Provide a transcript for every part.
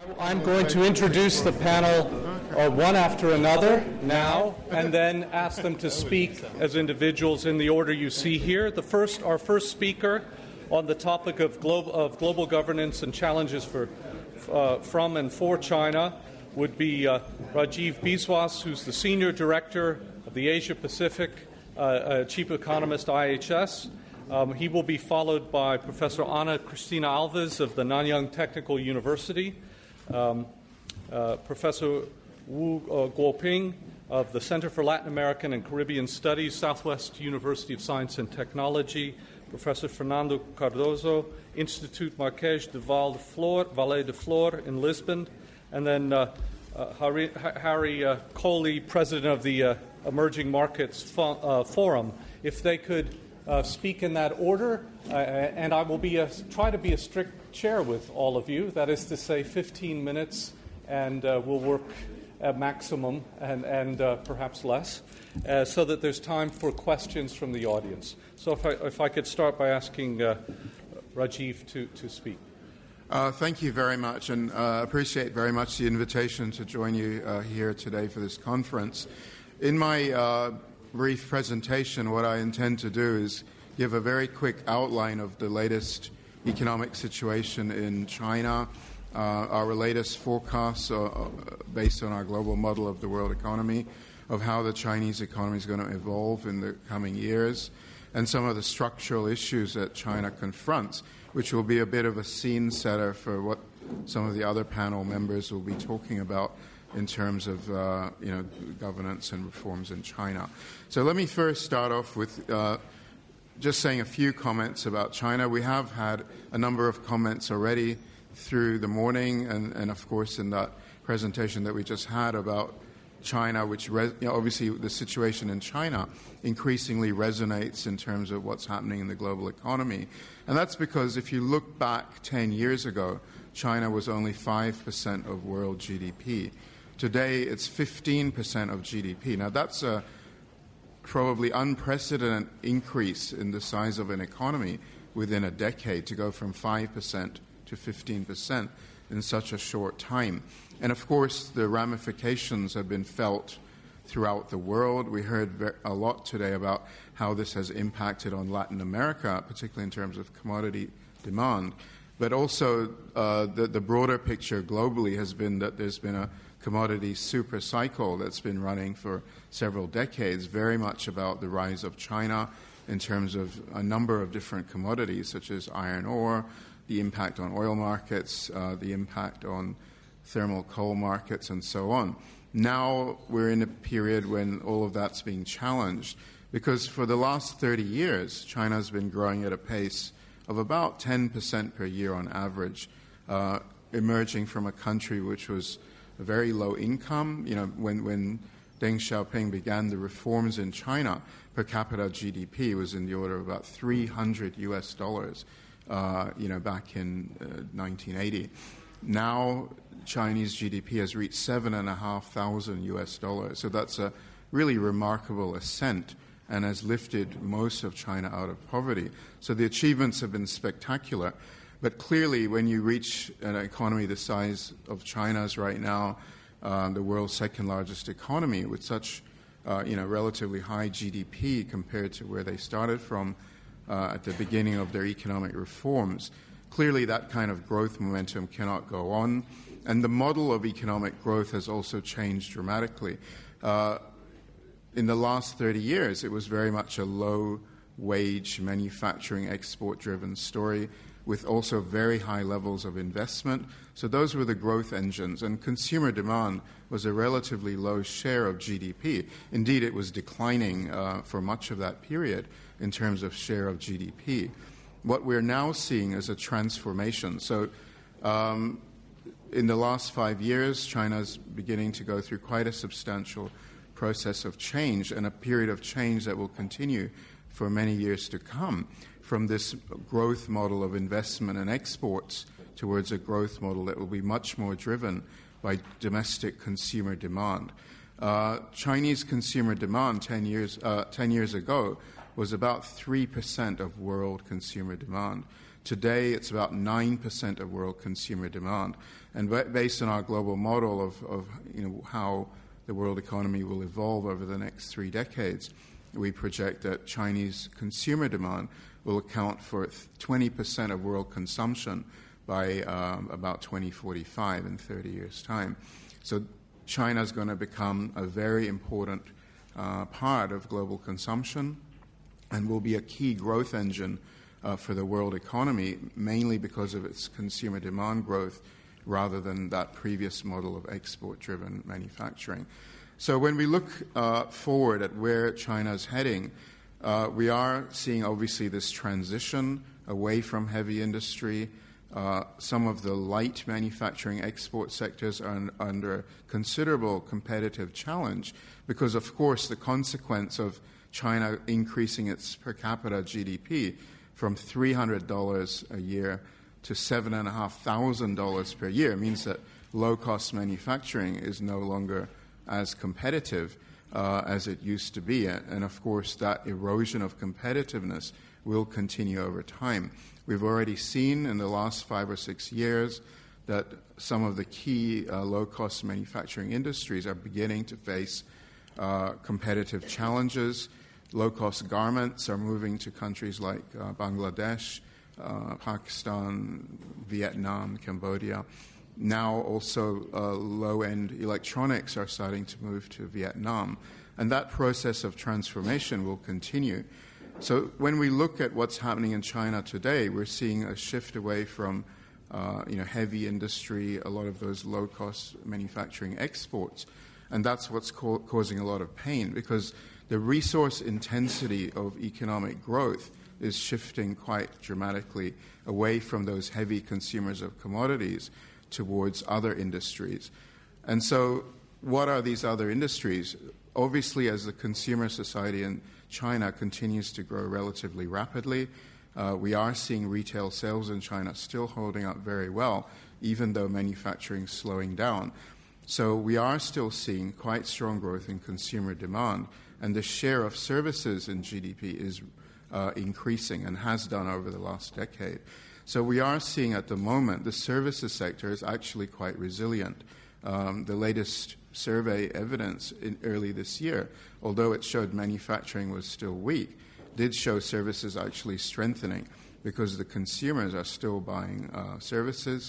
I'm going to introduce the panel one after another now, and then ask them to speak as individuals in the order you see here. Our first speaker on the topic of global governance and challenges from and for China would be Rajiv Biswas, who's the Senior Director of the Asia Pacific, Chief Economist, IHS. He will be followed by Professor Ana Cristina Alves of the Nanyang Technical University, Professor Wu Guoping of the Center for Latin American and Caribbean Studies, Southwest University of Science and Technology, Professor Fernando Cardoso, Instituto Marquês de Valle de Flor in Lisbon, and then Harry Coley, President of the Emerging Markets Forum. If they could speak in that order, and I will try to be a strict chair with all of you, that is to say 15 minutes, and we'll work at maximum and perhaps less, so that there's time for questions from the audience. So if I could start by asking Rajiv to speak. Thank you very much, and appreciate very much the invitation to join you here today for this conference. In my brief presentation, what I intend to do is give a very quick outline of the latest economic situation in China, our latest forecasts based on our global model of the world economy, of how the Chinese economy is going to evolve in the coming years, and some of the structural issues that China confronts, which will be a bit of a scene setter for what some of the other panel members will be talking about in terms of governance and reforms in China. So let me first start off with just saying a few comments about China. We have had a number of comments already through the morning and of course, in that presentation that we just had about China, which obviously the situation in China increasingly resonates in terms of what's happening in the global economy. And that's because if you look back 10 years ago, China was only 5% of world GDP. Today, it's 15% of GDP. Now, that's a probably unprecedented increase in the size of an economy within a decade, to go from 5% to 15% in such a short time. And of course, the ramifications have been felt throughout the world. We heard a lot today about how this has impacted on Latin America, particularly in terms of commodity demand. But also, the broader picture globally has been that there's been a commodity super cycle that's been running for several decades, very much about the rise of China in terms of a number of different commodities, such as iron ore, the impact on oil markets, the impact on thermal coal markets, and so on. Now we're in a period when all of that's being challenged, because for the last 30 years, China's been growing at a pace of about 10% per year on average, emerging from a country which was a very low income. You know, when Deng Xiaoping began the reforms in China, per capita GDP was in the order of about $300 back in 1980. Now, Chinese GDP has reached $7,500. So that's a really remarkable ascent and has lifted most of China out of poverty. So the achievements have been spectacular. But clearly, when you reach an economy the size of China's right now, the world's second largest economy, with such relatively high GDP compared to where they started from at the beginning of their economic reforms, clearly that kind of growth momentum cannot go on. And the model of economic growth has also changed dramatically. In the last 30 years, it was very much a low-wage, manufacturing, export-driven story, with also very high levels of investment. So those were the growth engines, and consumer demand was a relatively low share of GDP. Indeed, it was declining for much of that period in terms of share of GDP. What we're now seeing is a transformation. So in the last 5 years, China's beginning to go through quite a substantial process of change, and a period of change that will continue for many years to come, from this growth model of investment and exports towards a growth model that will be much more driven by domestic consumer demand. Chinese consumer demand 10 years ago was about 3% of world consumer demand. Today, it's about 9% of world consumer demand. And based on our global model of how the world economy will evolve over the next 3 decades, we project that Chinese consumer demand will account for 20% of world consumption by about 2045, in 30 years' time. So China is going to become a very important part of global consumption and will be a key growth engine for the world economy, mainly because of its consumer demand growth rather than that previous model of export-driven manufacturing. So when we look forward at where China is heading, we are seeing obviously this transition away from heavy industry. Some of the light manufacturing export sectors are under considerable competitive challenge because, of course, the consequence of China increasing its per capita GDP from $300 a year to $7,500 per year means that low-cost manufacturing is no longer as competitive as it used to be. And, of course, that erosion of competitiveness will continue over time. We've already seen in the last 5 or 6 years that some of the key low-cost manufacturing industries are beginning to face competitive challenges. Low-cost garments are moving to countries like Bangladesh, Pakistan, Vietnam, Cambodia. Now also low-end electronics are starting to move to Vietnam. And that process of transformation will continue. So when we look at what's happening in China today, we're seeing a shift away from heavy industry, a lot of those low-cost manufacturing exports. And that's what's causing a lot of pain because the resource intensity of economic growth is shifting quite dramatically away from those heavy consumers of commodities towards other industries. And so what are these other industries? Obviously, as the consumer society in China continues to grow relatively rapidly, we are seeing retail sales in China still holding up very well, even though manufacturing is slowing down. So we are still seeing quite strong growth in consumer demand, and the share of services in GDP is increasing and has done over the last decade. So we are seeing at the moment the services sector is actually quite resilient. The latest survey evidence early this year, although it showed manufacturing was still weak, did show services actually strengthening because the consumers are still buying services.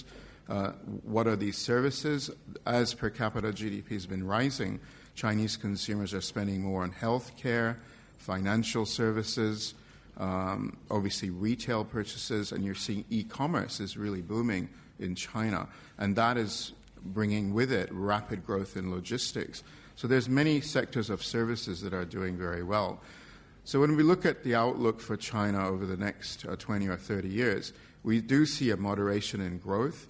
What are these services? As per capita GDP has been rising, Chinese consumers are spending more on health care, financial services, obviously retail purchases, and you're seeing e-commerce is really booming in China. And that is bringing with it rapid growth in logistics. So there's many sectors of services that are doing very well. So when we look at the outlook for China over the next 20 or 30 years, we do see a moderation in growth.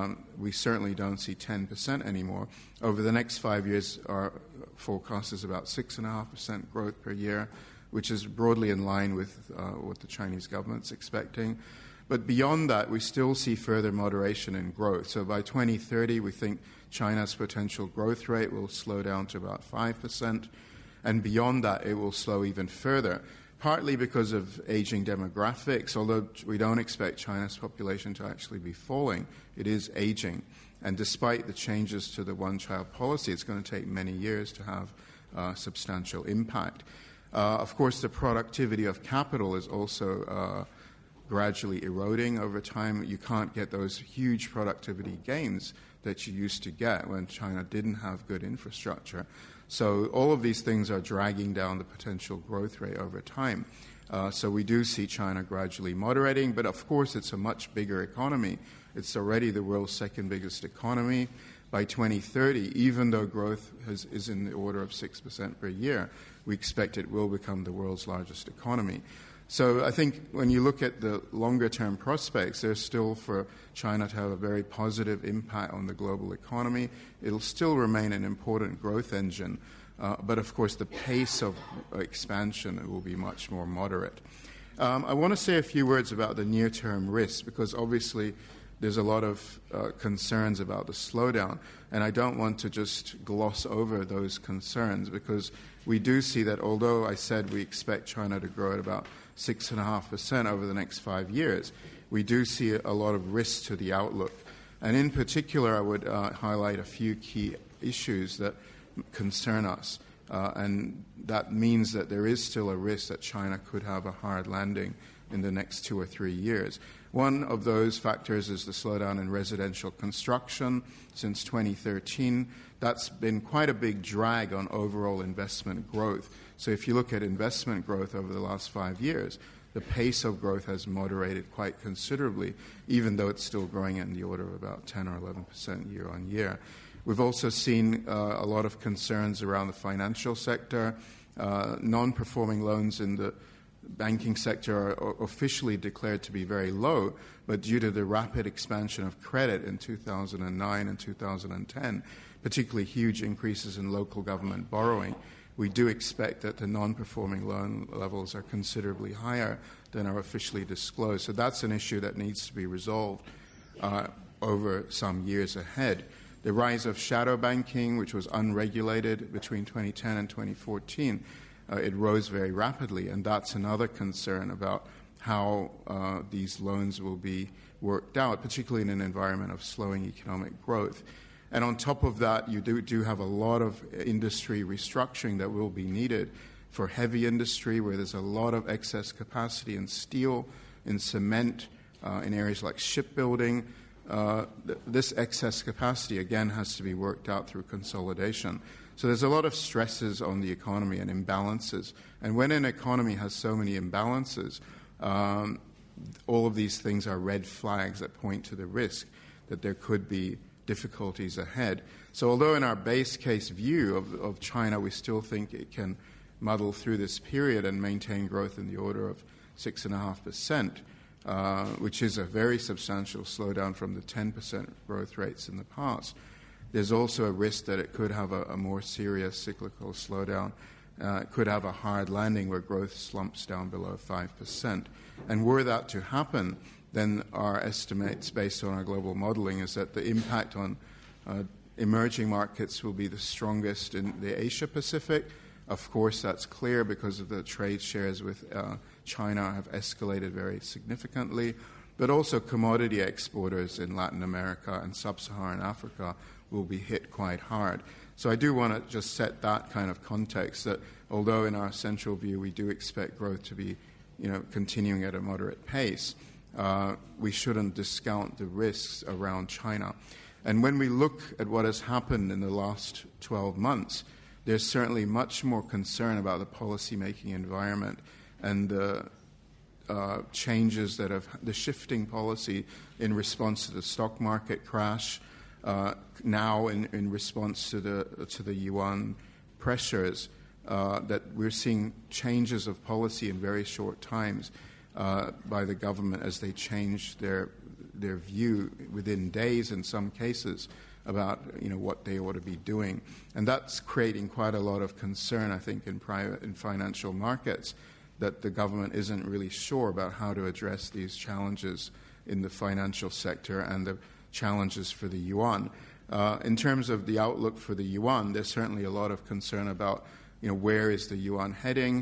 We certainly don't see 10% anymore. Over the next 5 years, our forecast is about 6.5% growth per year, which is broadly in line with what the Chinese government's expecting. But beyond that, we still see further moderation in growth. So by 2030, we think China's potential growth rate will slow down to about 5%. And beyond that, it will slow even further, partly because of aging demographics. Although we don't expect China's population to actually be falling, it is aging. And despite the changes to the one-child policy, it's going to take many years to have substantial impact. Of course, the productivity of capital is also gradually eroding over time. You can't get those huge productivity gains that you used to get when China didn't have good infrastructure. So all of these things are dragging down the potential growth rate over time. So we do see China gradually moderating, but of course it's a much bigger economy. It's already the world's second biggest economy. By 2030, even though growth is in the order of 6% per year, we expect it will become the world's largest economy. So I think when you look at the longer-term prospects, there's still for China to have a very positive impact on the global economy. It'll still remain an important growth engine, but of course the pace of expansion will be much more moderate. I want to say a few words about the near-term risks, because obviously there's a lot of concerns about the slowdown, and I don't want to just gloss over those concerns, because we do see that although I said we expect China to grow at about 6.5% over the next 5 years, we do see a lot of risk to the outlook. And in particular, I would highlight a few key issues that concern us. And that means that there is still a risk that China could have a hard landing in the next 2 or 3 years. One of those factors is the slowdown in residential construction since 2013. That's been quite a big drag on overall investment growth. So if you look at investment growth over the last 5 years, the pace of growth has moderated quite considerably, even though it's still growing in the order of about 10 or 11% year on year. We've also seen a lot of concerns around the financial sector. Non-performing loans in the banking sector are officially declared to be very low, but due to the rapid expansion of credit in 2009 and 2010, particularly huge increases in local government borrowing, we do expect that the non-performing loan levels are considerably higher than are officially disclosed. So that's an issue that needs to be resolved over some years ahead. The rise of shadow banking, which was unregulated between 2010 and 2014, it rose very rapidly, and that's another concern about how these loans will be worked out, particularly in an environment of slowing economic growth. And on top of that, you do have a lot of industry restructuring that will be needed for heavy industry, where there's a lot of excess capacity in steel, in cement, in areas like shipbuilding. This excess capacity, again, has to be worked out through consolidation. So there's a lot of stresses on the economy and imbalances. And when an economy has so many imbalances, all of these things are red flags that point to the risk that there could be difficulties ahead. So although in our base case view of China, we still think it can muddle through this period and maintain growth in the order of 6.5%, which is a very substantial slowdown from the 10% growth rates in the past. There's also a risk that it could have a more serious cyclical slowdown. It could have a hard landing where growth slumps down below 5%. And were that to happen, then our estimates based on our global modeling is that the impact on emerging markets will be the strongest in the Asia-Pacific. Of course, that's clear because of the trade shares with China have escalated very significantly, but also commodity exporters in Latin America and sub-Saharan Africa will be hit quite hard. So I do want to just set that kind of context that although in our central view we do expect growth to be continuing at a moderate pace, we shouldn't discount the risks around China. And when we look at what has happened in the last 12 months, there's certainly much more concern about the policy-making environment and the changes that have the shifting policy in response to the stock market crash, now in response to the yuan pressures, that we're seeing changes of policy in very short times by the government as they change their view within days in some cases about what they ought to be doing. And that's creating quite a lot of concern, I think, in financial markets, that the government isn't really sure about how to address these challenges in the financial sector and the challenges for the yuan. In terms of the outlook for the yuan, there's certainly a lot of concern about where is the yuan heading.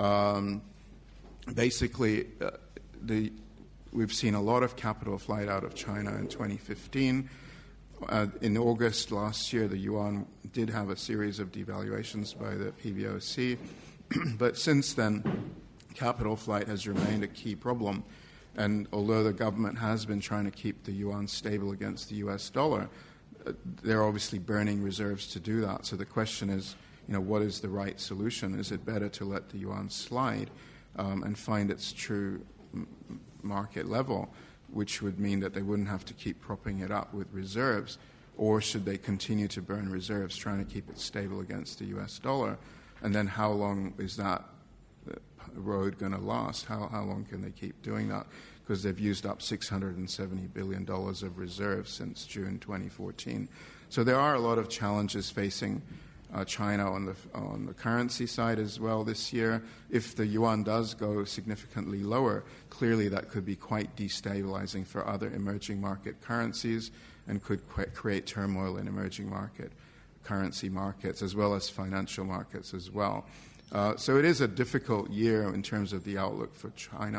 Basically, we've seen a lot of capital flight out of China in 2015. In August last year, the yuan did have a series of devaluations by the PBOC, but since then, capital flight has remained a key problem. And although the government has been trying to keep the yuan stable against the US dollar, they're obviously burning reserves to do that. So the question is, what is the right solution? Is it better to let the yuan slide and find its true market level, which would mean that they wouldn't have to keep propping it up with reserves, or should they continue to burn reserves, trying to keep it stable against the US dollar? And then how long is that road going to last? How long can they keep doing that? Because they've used up $670 billion of reserves since June 2014. So there are a lot of challenges facing China on the currency side as well this year. If the yuan does go significantly lower, clearly that could be quite destabilizing for other emerging market currencies and could create turmoil in emerging market currency markets as well as financial markets as well. So it is a difficult year in terms of the outlook for China.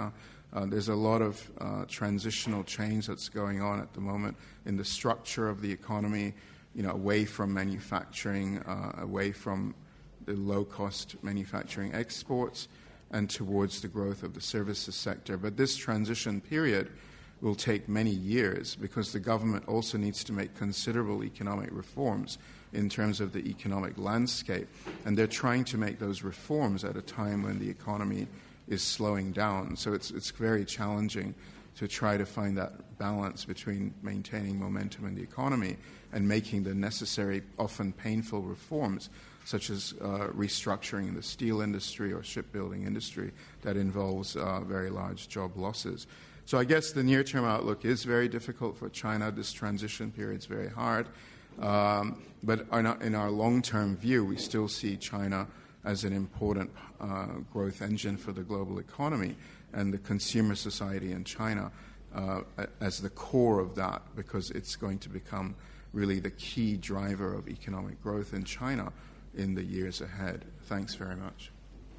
There's a lot of transitional change that's going on at the moment in the structure of the economy, away from manufacturing, away from the low-cost manufacturing exports, and towards the growth of the services sector. But this transition period will take many years because the government also needs to make considerable economic reforms in terms of the economic landscape. And they're trying to make those reforms at a time when the economy is slowing down. So it's very challenging to try to find that balance between maintaining momentum in the economy and making the necessary, often painful reforms, such as restructuring in the steel industry or shipbuilding industry that involves very large job losses. So I guess the near-term outlook is very difficult for China. This transition period is very hard. But in our long-term view, we still see China as an important growth engine for the global economy, and the consumer society in China as the core of that, because it's going to become really the key driver of economic growth in China in the years ahead. Thanks very much.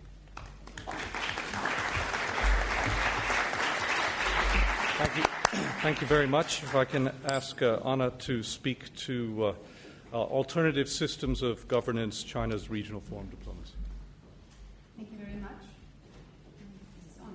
Thank you very much. If I can ask Anna to speak to alternative systems of governance, China's regional foreign diplomacy. Thank you very much. This is on.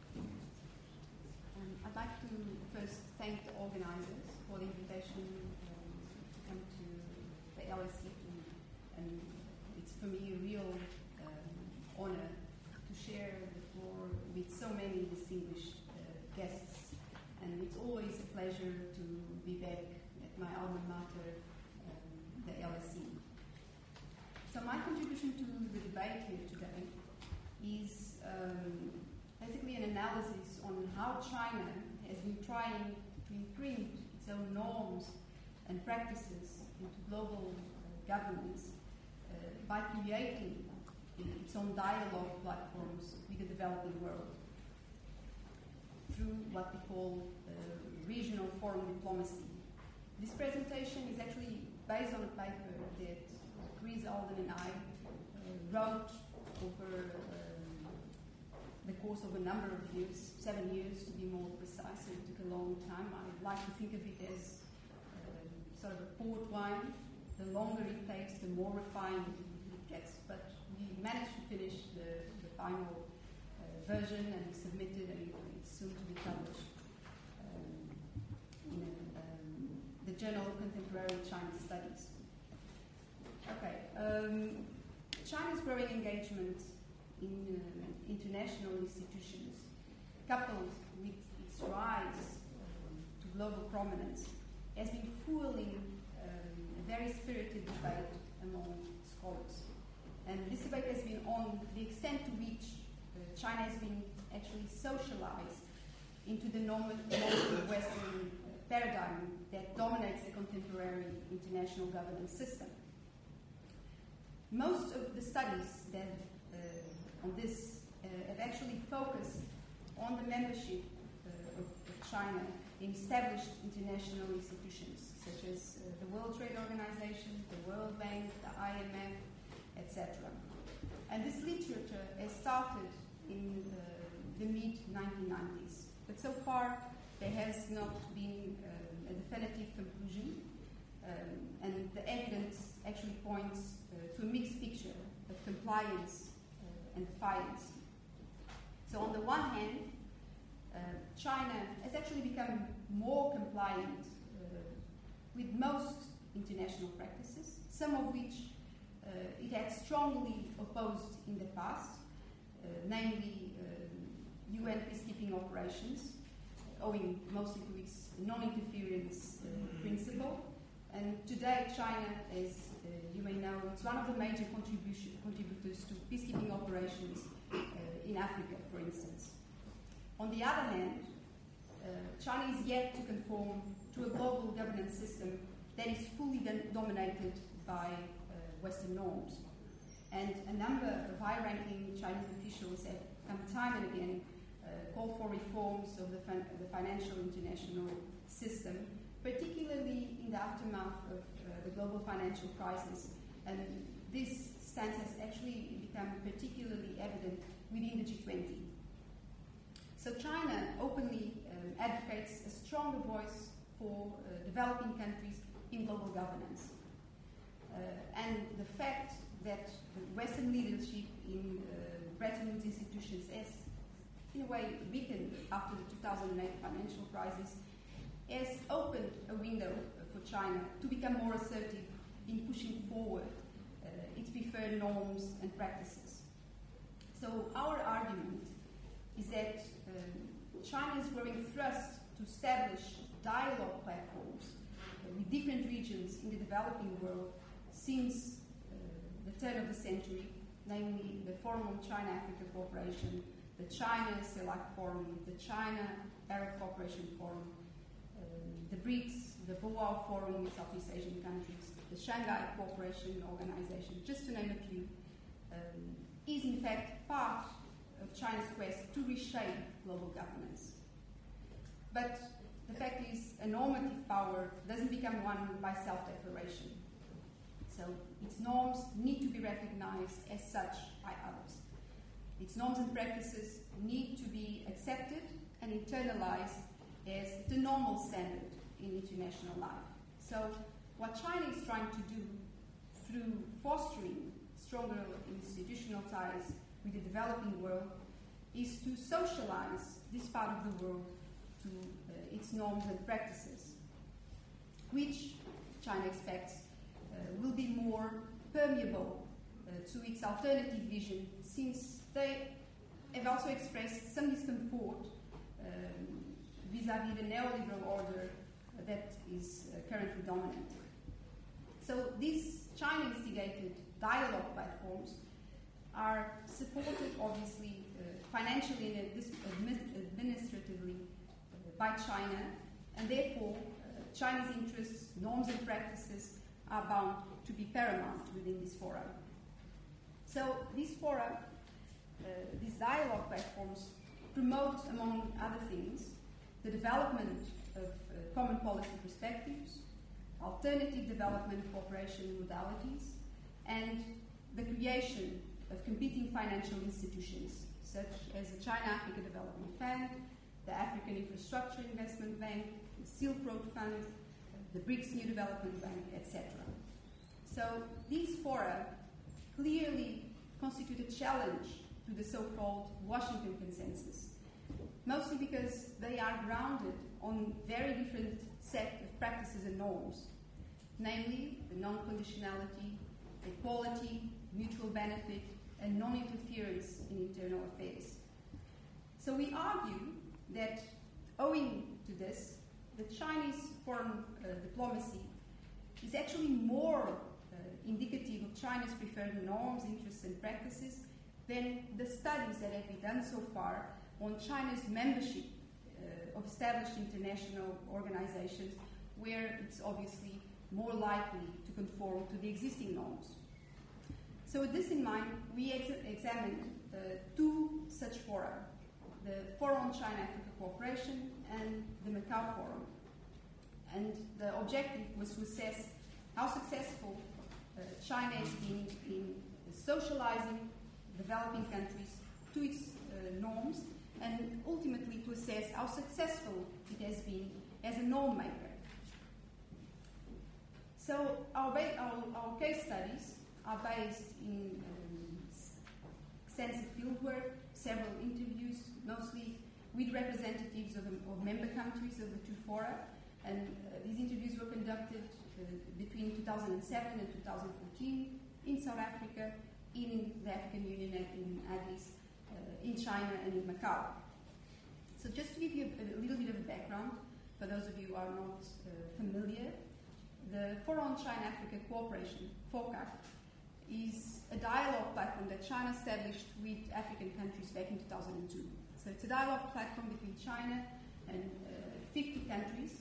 I'd like to first thank the organizers for the invitation to come to the LSE, and it's for me a real honor to share the floor with so many distinguished guests, and it's always a pleasure to be back at my alma mater, the LSE. So my contribution to the debate here today is basically an analysis on how China has been trying to imprint its own norms and practices into global governance by creating its own dialogue platforms with the developing world through what we call regional foreign diplomacy. This presentation is actually based on a paper that Chris Alden and I wrote over the course of a number of years, 7 years to be more precise, so it took a long time. I like to think of it as sort of a port wine. The longer it takes, the more refined it gets. But we managed to finish the final version, and we submitted, and it's soon to be published in the Journal of Contemporary Chinese Studies. Okay. China's growing engagement in international institutions, coupled with its rise to global prominence, has been fueling a very spirited debate among scholars. And this debate has been on the extent to which China has been actually socialized into the normal Western paradigm that dominates the contemporary international governance system. Most of the studies that on this have actually focused on the membership of China in established international institutions such as the World Trade Organization, the World Bank, the IMF, etc. And this literature has started in the mid-1990s. But so far, there has not been a definitive conclusion, and the evidence actually points to a mixed picture of compliance and defiance. So on the one hand, China has actually become more compliant with most international practices, some of which it had strongly opposed in the past, namely UN peacekeeping operations, owing mostly to its non-interference principle. And today, China, as you may know, is one of the major contributors to peacekeeping operations in Africa, for instance. On the other hand, China is yet to conform to a global governance system that is fully dominated by Western norms. And a number of high-ranking Chinese officials have come time and again called for reforms of the financial international system, particularly in the aftermath of the global financial crisis. And this stance has actually become particularly evident within the G20. So China openly advocates a stronger voice for developing countries in global governance. And the fact that the Western leadership in Bretton Woods institutions has, in a way, weakened after the 2008 financial crisis, has opened a window for China to become more assertive in pushing forward its preferred norms and practices. So our argument is that China's growing thrust to establish dialogue platforms with different regions in the developing world since the turn of the century, namely the Forum on China-Africa Cooperation, the China-CELAC Forum, the China-Arab Cooperation Forum, the BRICS, the Boao Forum with Southeast Asian countries, the Shanghai Cooperation Organization, just to name a few, is in fact part of China's quest to reshape global governance. But the fact is, a normative power doesn't become one by self-declaration. So its norms need to be recognized as such by others. Its norms and practices need to be accepted and internalized as the normal standard in international life. So what China is trying to do through fostering stronger institutional ties with the developing world is to socialize this part of the world to its norms and practices, which China expects will be more permeable to its alternative vision, since they have also expressed some discomfort vis-à-vis the neoliberal order that is currently dominant. So these China-instigated dialogue platforms are supported, obviously, financially and administratively by China, and therefore China's interests, norms and practices are bound to be paramount within this forum. So these fora, these dialogue platforms, promote, among other things, the development of common policy perspectives, alternative development cooperation modalities, and the creation of competing financial institutions, such as the China-Africa Development Fund, the African Infrastructure Investment Bank, the Silk Road Fund, the BRICS New Development Bank, etc. So these fora clearly constitute a challenge to the so-called Washington Consensus, mostly because they are grounded on very different set of practices and norms, namely the non-conditionality, equality, mutual benefit, and non-interference in internal affairs. So we argue that, owing to this, the Chinese foreign diplomacy is actually more indicative of China's preferred norms, interests, and practices than the studies that have been done so far on China's membership of established international organizations, where it's obviously more likely to conform to the existing norms. So with this in mind, we examined two such fora, the Forum on China-Africa Cooperation and the Macau Forum. And the objective was to assess how successful China has been in socializing developing countries to its norms, and ultimately to assess how successful it has been as a norm maker. So our case studies are based in extensive fieldwork, several interviews, mostly with representatives of member countries of the two fora, and these interviews were conducted between 2007 and 2014 in South Africa, in the African Union, in Addis, in China, and in Macau. So just to give you a little bit of a background, for those of you who are not familiar, the Forum on China-Africa Cooperation, FOCAC, is a dialogue platform that China established with African countries back in 2002. So it's a dialogue platform between China and 50 countries,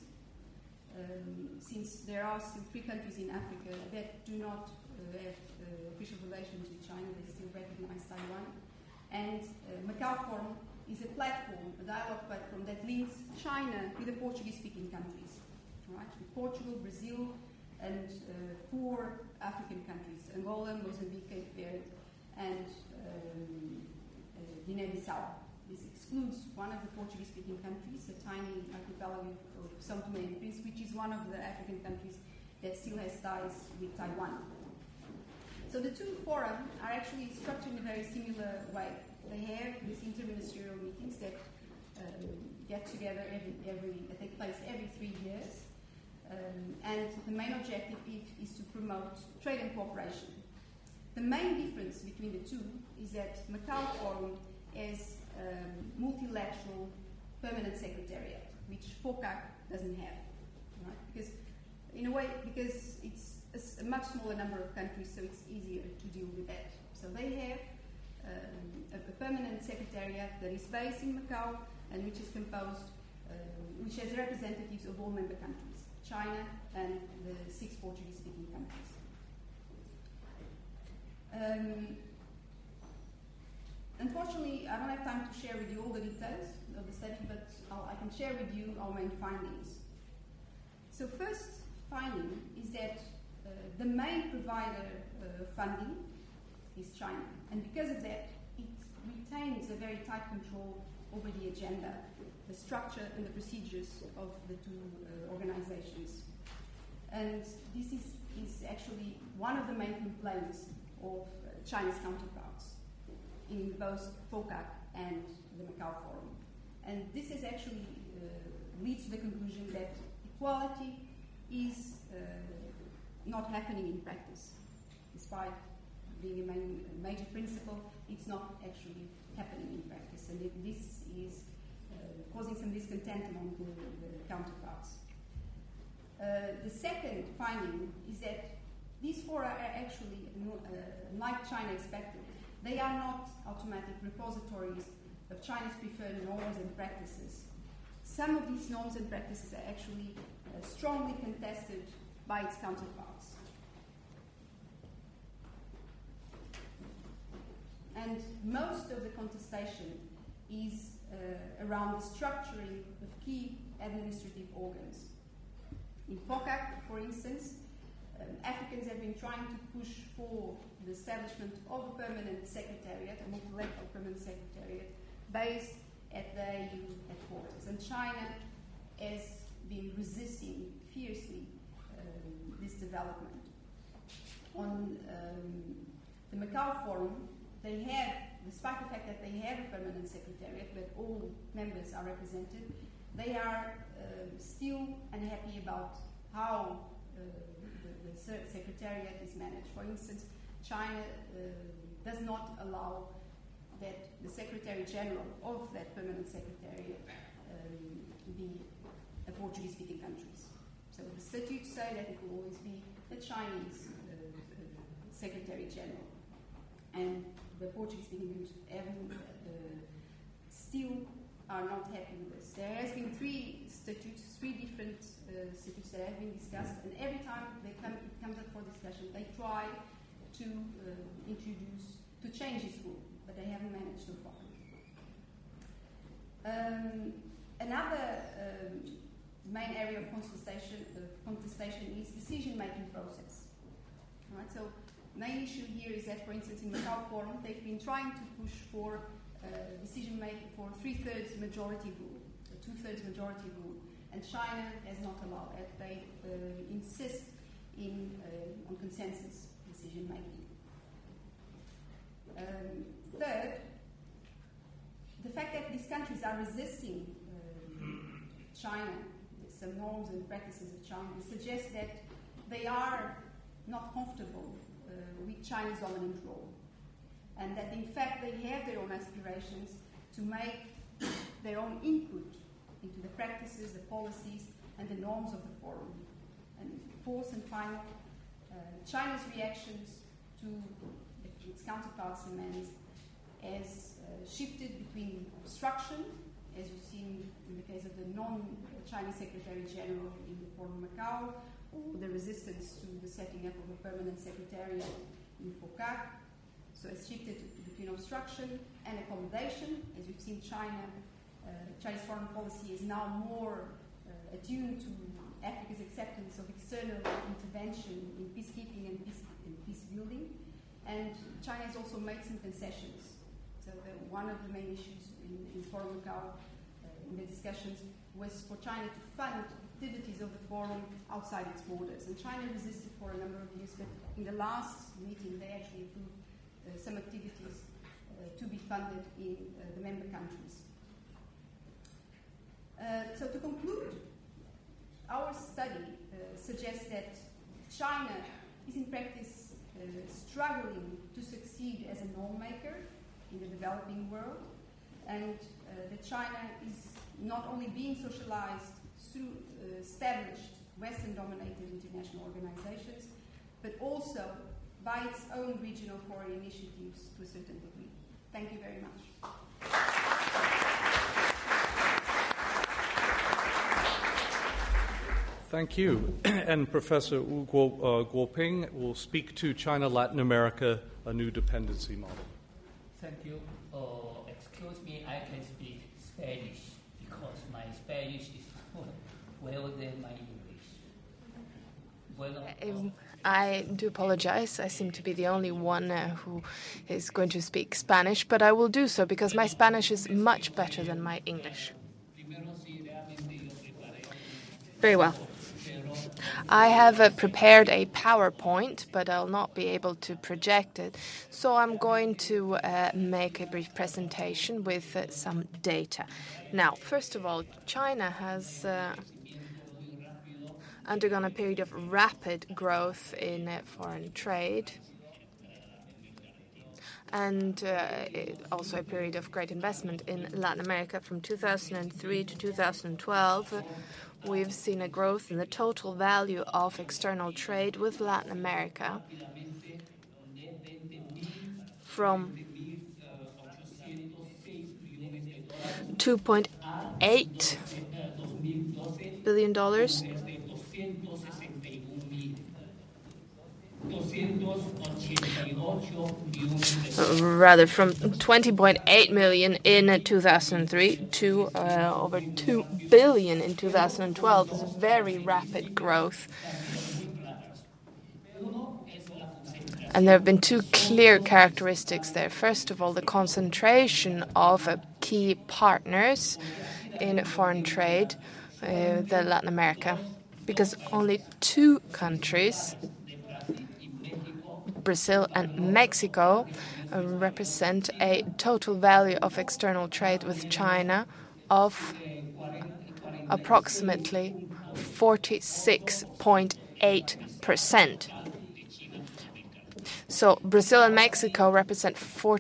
since there are still 3 countries in Africa that do not have official relations with China, they still recognize Taiwan. And Macau Forum is a platform, a dialogue platform that links China with the Portuguese-speaking countries, right? With Portugal, Brazil, and 4 African countries, Angola, Mozambique, Cape Verde, and Guinea-Bissau, this excludes one of the Portuguese-speaking countries, the tiny archipelago of São Tomé and Príncipe, which is one of the African countries that still has ties with Taiwan. So the two forums are actually structured in a very similar way. They have these interministerial meetings that get together that take place every 3 years, and the main objective is to promote trade and cooperation. The main difference between the two is that Macau Forum has multilateral permanent secretariat, which FOCAC doesn't have, right? Because in a way, because it's a much smaller number of countries, so it's easier to deal with that. So they have a permanent secretariat that is based in Macau and which is composed, which has representatives of all member countries, China and the 6 Portuguese-speaking countries. Unfortunately, I don't have time to share with you all the details of the study, but I can share with you our main findings. So first finding is that the main provider of funding is China, and because of that, it retains a very tight control over the agenda, the structure and the procedures of the two organizations. And this is actually one of the main complaints of China's counterparts in both FOCAC and the Macau Forum. And this is actually leads to the conclusion that equality is not happening in practice. Despite being a major principle, it's not actually happening in practice. And this is causing some discontent among the counterparts. The second finding is that these four are actually, like China expected, they are not automatic repositories of China's preferred norms and practices. Some of these norms and practices are actually strongly contested by its counterparts. And most of the contestation is around the structuring of key administrative organs. In FOCAC, for instance, Africans have been trying to push for the establishment of a permanent secretariat, a multilateral permanent secretariat, based at the AU headquarters. And China has been resisting fiercely this development. On the Macau Forum, they have, despite the fact that they have a permanent secretariat, but all members are represented, they are still unhappy about how the secretariat is managed. For instance, China does not allow that the Secretary General of that permanent secretariat be a Portuguese-speaking countries. So the statutes say that it will always be the Chinese Secretary General. And the Portuguese-speaking countries still are not happy with this. There has been 3 different statutes that have been discussed, and every time it comes up for discussion, they try to change this rule, but they haven't managed so far. Another main area of contestation is decision-making process. All right, so main issue here is that, for instance, in Macau Forum, they've been trying to push for decision-making for 3/3 majority rule, a 2/3 majority rule, and China has not allowed that. They insist on consensus decision-making. Third, the fact that these countries are resisting China, some norms and practices of China, suggests that they are not comfortable with China's dominant role, and that in fact they have their own aspirations to make their own input into the practices, the policies, and the norms of the forum. And fourth and final, China's reactions to its counterparts' demands has shifted between obstruction, as you've seen in the case of the non-Chinese Secretary General in the Forum Macau, or the resistance to the setting up of a permanent secretariat in FOCAC. So it's shifted between obstruction and accommodation. As you've seen, Chinese foreign policy is now more attuned to Africa's acceptance of external intervention in peacekeeping and peace building. And China has also made some concessions. one of the main issues in Forum Macau, in the discussions, was for China to fund activities of the forum outside its borders. And China resisted for a number of years, but in the last meeting they actually approved some activities to be funded in the member countries. So to conclude, our study suggests that China is in practice struggling to succeed as a norm maker in the developing world, and that China is not only being socialized through established Western-dominated international organizations, but also by its own regional foreign initiatives to a certain degree. Thank you very much. Thank you. And Professor Wu Guoping will speak to China, Latin America, a new dependency model. Thank you. Excuse me, I can speak Spanish because my Spanish is well than my English. I do apologize. I seem to be the only one who is going to speak Spanish, but I will do so because my Spanish is much better than my English. Very well. I have prepared a PowerPoint, but I'll not be able to project it. So I'm going to make a brief presentation with some data. Now, first of all, China has undergone a period of rapid growth in foreign trade and also a period of great investment in Latin America. From 2003 to 2012, we've seen a growth in the total value of external trade with Latin America from $2.8 billion rather from 20.8 million in 2003 to over 2 billion in 2012. It's a very rapid growth. And there have been two clear characteristics there. First of all, the concentration of key partners in foreign trade, the Latin America, because only two countries, Brazil and Mexico, represent a total value of external trade with China of approximately 46.8%. So Brazil and Mexico represent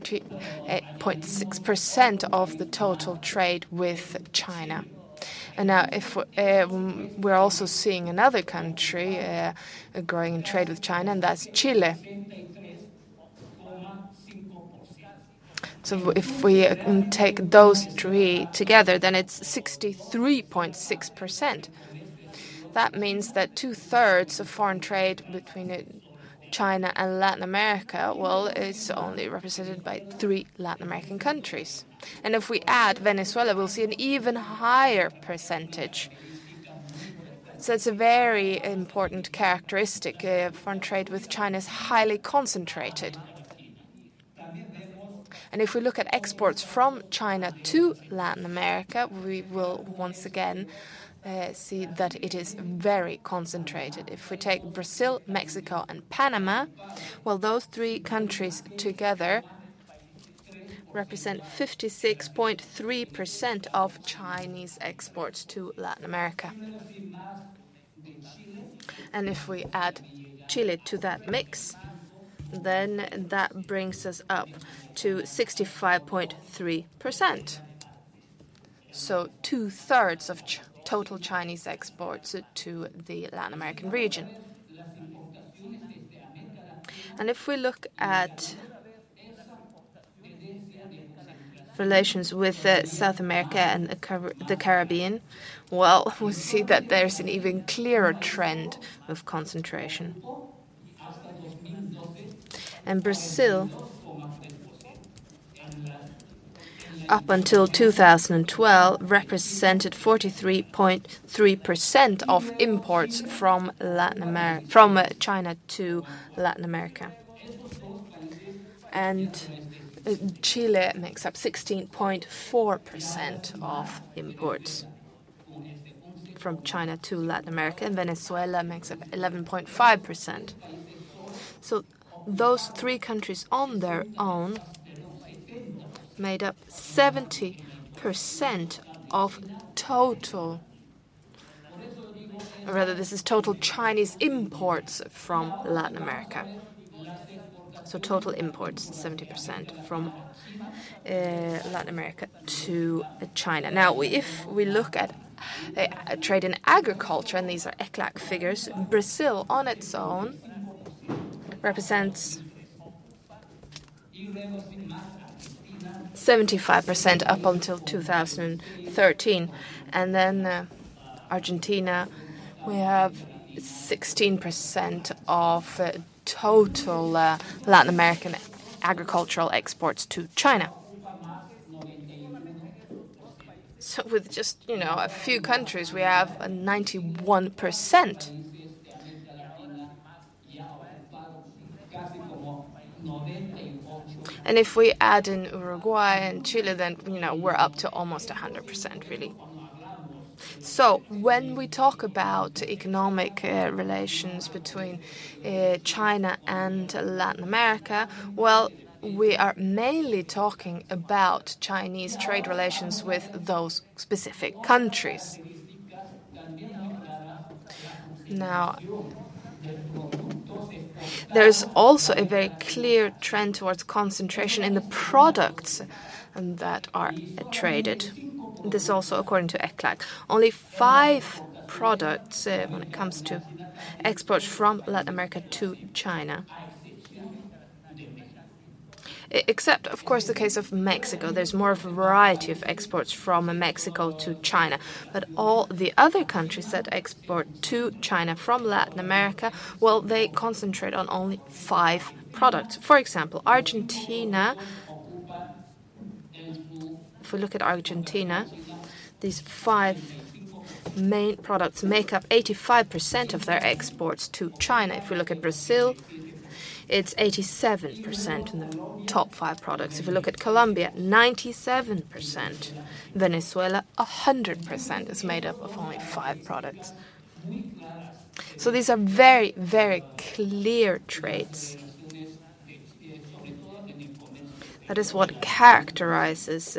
48.6% of the total trade with China. And now, if we're also seeing another country growing in trade with China, and that's Chile. So if we take those three together, then it's 63.6%. That means that 2/3 of foreign trade between China and Latin America, well, is only represented by 3 Latin American countries. And if we add Venezuela, we'll see an even higher percentage. So it's a very important characteristic. Foreign trade with China is highly concentrated. And if we look at exports from China to Latin America, we will once again see that it is very concentrated. If we take Brazil, Mexico, and Panama, well, those 3 countries together represent 56.3% of Chinese exports to Latin America. And if we add Chile to that mix, then that brings us up to 65.3%. So 2/3 of total Chinese exports to the Latin American region. And if we look at relations with South America and the Caribbean, well, we see that there's an even clearer trend of concentration. And Brazil, up until 2012, represented 43.3% of imports from China to Latin America. And Chile makes up 16.4% of imports from China to Latin America, and Venezuela makes up 11.5%. So those three countries on their own made up 70% of total, or rather this is total Chinese imports from Latin America. So total imports, 70% from Latin America to China. Now, if we look at trade in agriculture, and these are ECLAC figures, Brazil on its own represents 75% up until 2013. And then Argentina, we have 16% of total Latin American agricultural exports to China. So with just, a few countries, we have a 91%. And if we add in Uruguay and Chile, then, we're up to almost 100%, really. So when we talk about economic relations between China and Latin America, well, we are mainly talking about Chinese trade relations with those specific countries. Now, there's also a very clear trend towards concentration in the products that are traded. This also according to ECLAC. Only 5 products when it comes to exports from Latin America to China. Except, of course, the case of Mexico. There's more of a variety of exports from Mexico to China. But all the other countries that export to China from Latin America, well, they concentrate on only 5 products. For example, Argentina. If we look at Argentina, these 5 main products make up 85% of their exports to China. If we look at Brazil, it's 87% in the top 5 products. If we look at Colombia, 97%. Venezuela, 100% is made up of only 5 products. So these are very, very clear trades. That is what characterizes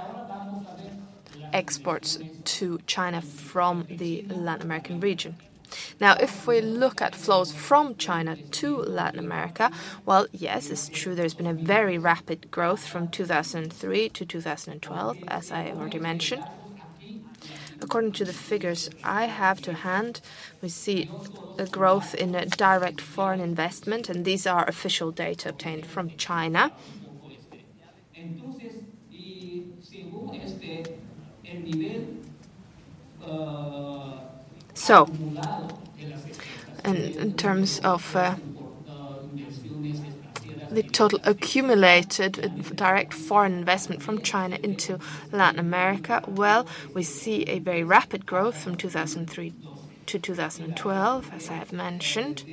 exports to China from the Latin American region. Now, if we look at flows from China to Latin America, well, yes, it's true there's been a very rapid growth from 2003 to 2012, as I already mentioned. According to the figures I have to hand, we see a growth in direct foreign investment, and these are official data obtained from China. So, in terms of the total accumulated direct foreign investment from China into Latin America, well, we see a very rapid growth from 2003 to 2012, as I have mentioned.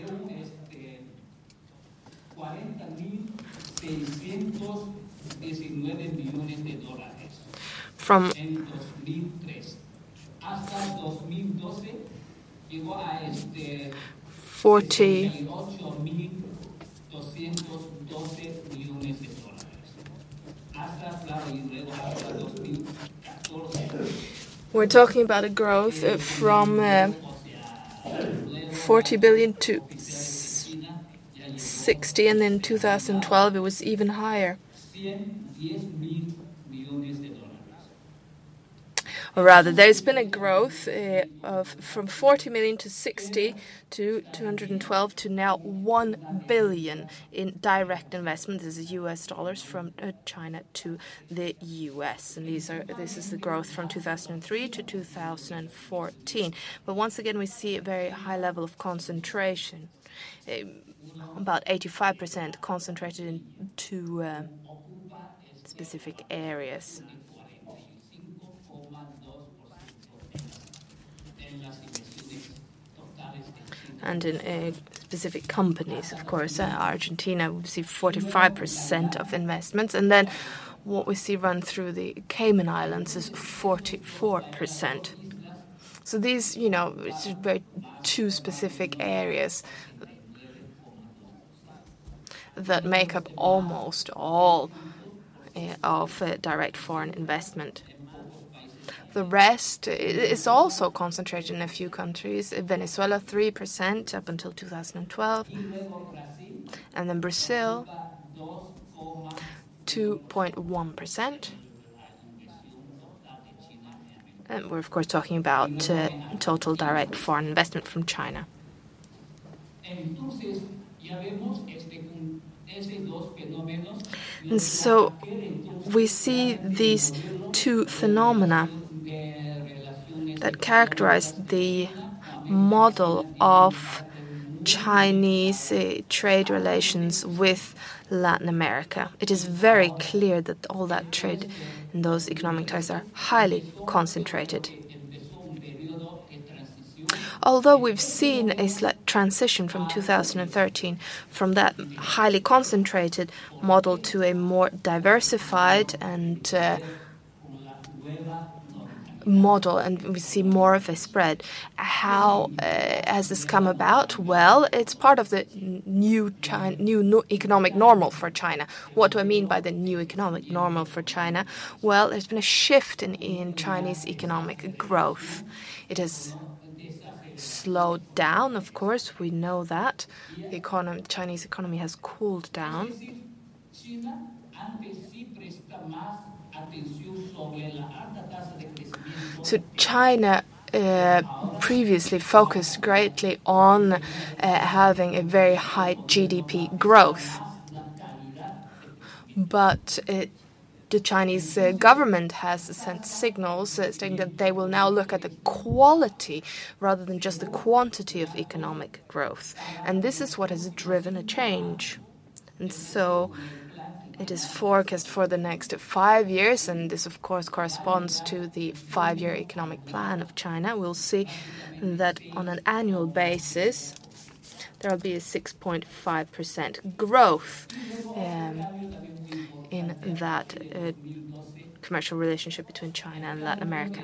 From 40. We're talking about a growth from 40 billion to 60, and in 2012 it was even higher. Or rather, there's been a growth from 40 million to 60 to 212 to now 1 billion in direct investment. This is US dollars from China to the US. And this is the growth from 2003 to 2014. But once again, we see a very high level of concentration. About 85% concentrated in 2 specific areas. And in specific companies, of course. Argentina, we see 45% of investments, and then what we see run through the Cayman Islands is 44%. So these, it's very two specific areas that make up almost all of direct foreign investment. The rest is also concentrated in a few countries. Venezuela, 3% up until 2012. And then Brazil, 2.1%. And we're, of course, talking about total direct foreign investment from China. And so we see these two phenomena that characterize the model of Chinese trade relations with Latin America. It is very clear that all that trade and those economic ties are highly concentrated. Although we've seen a slight transition from 2013 from that highly concentrated model to a more diversified and model, and we see more of a spread. How has this come about? Well, it's part of the new economic normal for China. What do I mean by the new economic normal for China? Well, there's been a shift in Chinese economic growth. It has slowed down, of course, we know that. The Chinese economy has cooled down. So China previously focused greatly on having a very high GDP growth. But the Chinese government has sent signals stating that they will now look at the quality rather than just the quantity of economic growth. And this is what has driven a change. And so it is forecast for the next 5 years, and this, of course, corresponds to the 5-year economic plan of China. We'll see that on an annual basis, there will be a 6.5% growth in that commercial relationship between China and Latin America.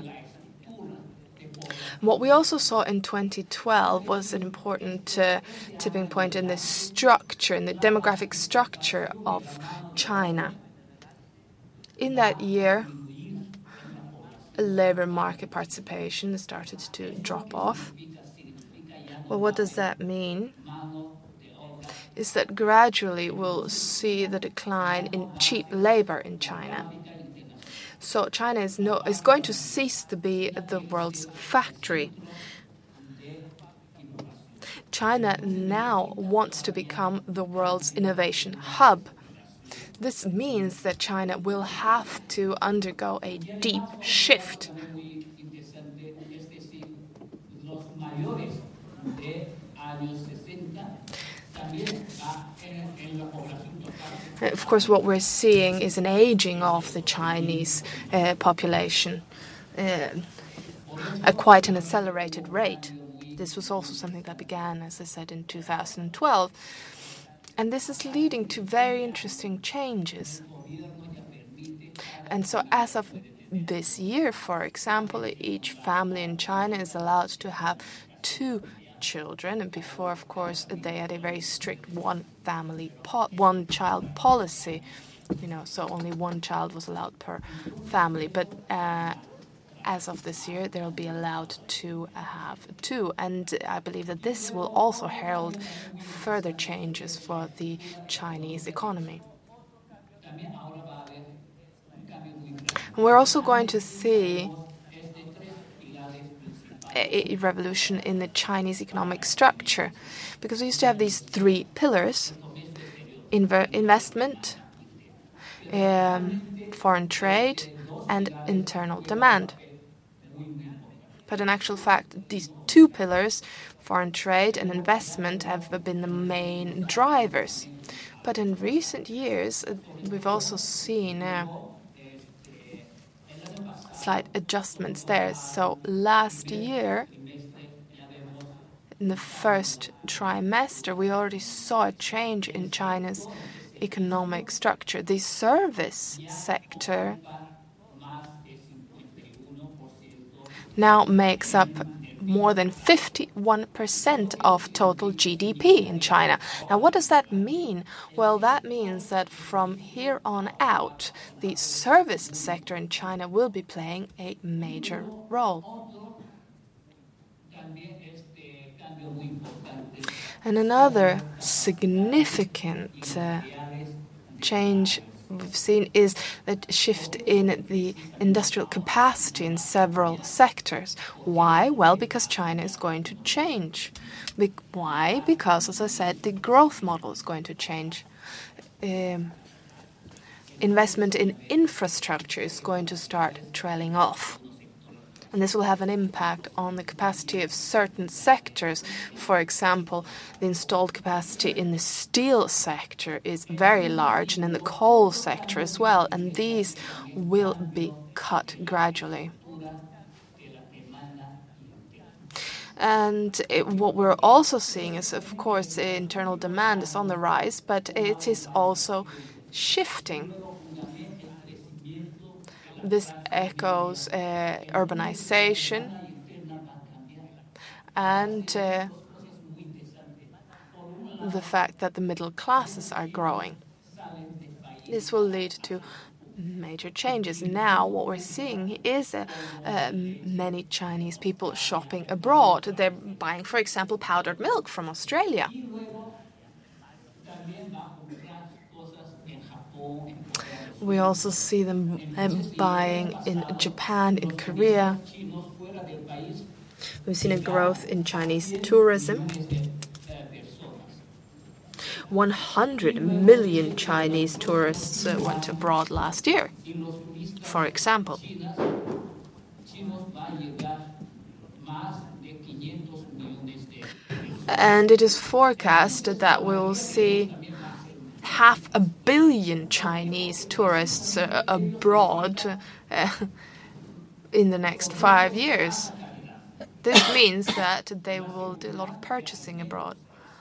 What we also saw in 2012 was an important tipping point in the structure, in the demographic structure of China. In that year, labor market participation started to drop off. Well, what does that mean? Is that gradually we'll see the decline in cheap labor in China. So China is going to cease to be the world's factory. China now wants to become the world's innovation hub. This means that China will have to undergo a deep shift. Of course, what we're seeing is an aging of the Chinese population at quite an accelerated rate. This was also something that began, as I said, in 2012. And this is leading to very interesting changes. And so as of this year, for example, each family in China is allowed to have 2 children, and before, of course, they had a very strict one-child policy, so only 1 child was allowed per family. But as of this year, they'll be allowed to have 2, and I believe that this will also herald further changes for the Chinese economy. We're also going to see a revolution in the Chinese economic structure, because we used to have these 3 pillars: investment, foreign trade, and internal demand. But in actual fact, these 2 pillars, foreign trade and investment, have been the main drivers. But in recent years, we've also seen slight adjustments there. So last year, in the first trimester, we already saw a change in China's economic structure. The service sector now makes up more than 51% of total GDP in China. Now, what does that mean? Well, that means that from here on out, the service sector in China will be playing a major role. And another significant change we've seen is a shift in the industrial capacity in several sectors. Why? Well, because China is going to change. Why? Because, as I said, the growth model is going to change. Investment in infrastructure is going to start trailing off. And this will have an impact on the capacity of certain sectors. For example, the installed capacity in the steel sector is very large, and in the coal sector as well, and these will be cut gradually. And what we're also seeing is, of course, the internal demand is on the rise, but it is also shifting. This echoes urbanization and the fact that the middle classes are growing. This will lead to major changes. Now, what we're seeing is many Chinese people shopping abroad. They're buying, for example, powdered milk from Australia. We also see them buying in Japan, in Korea. We've seen a growth in Chinese tourism. 100 million Chinese tourists went abroad last year, for example. And it is forecast that we will see 500 million Chinese tourists abroad in the next 5 years. This means that they will do a lot of purchasing abroad,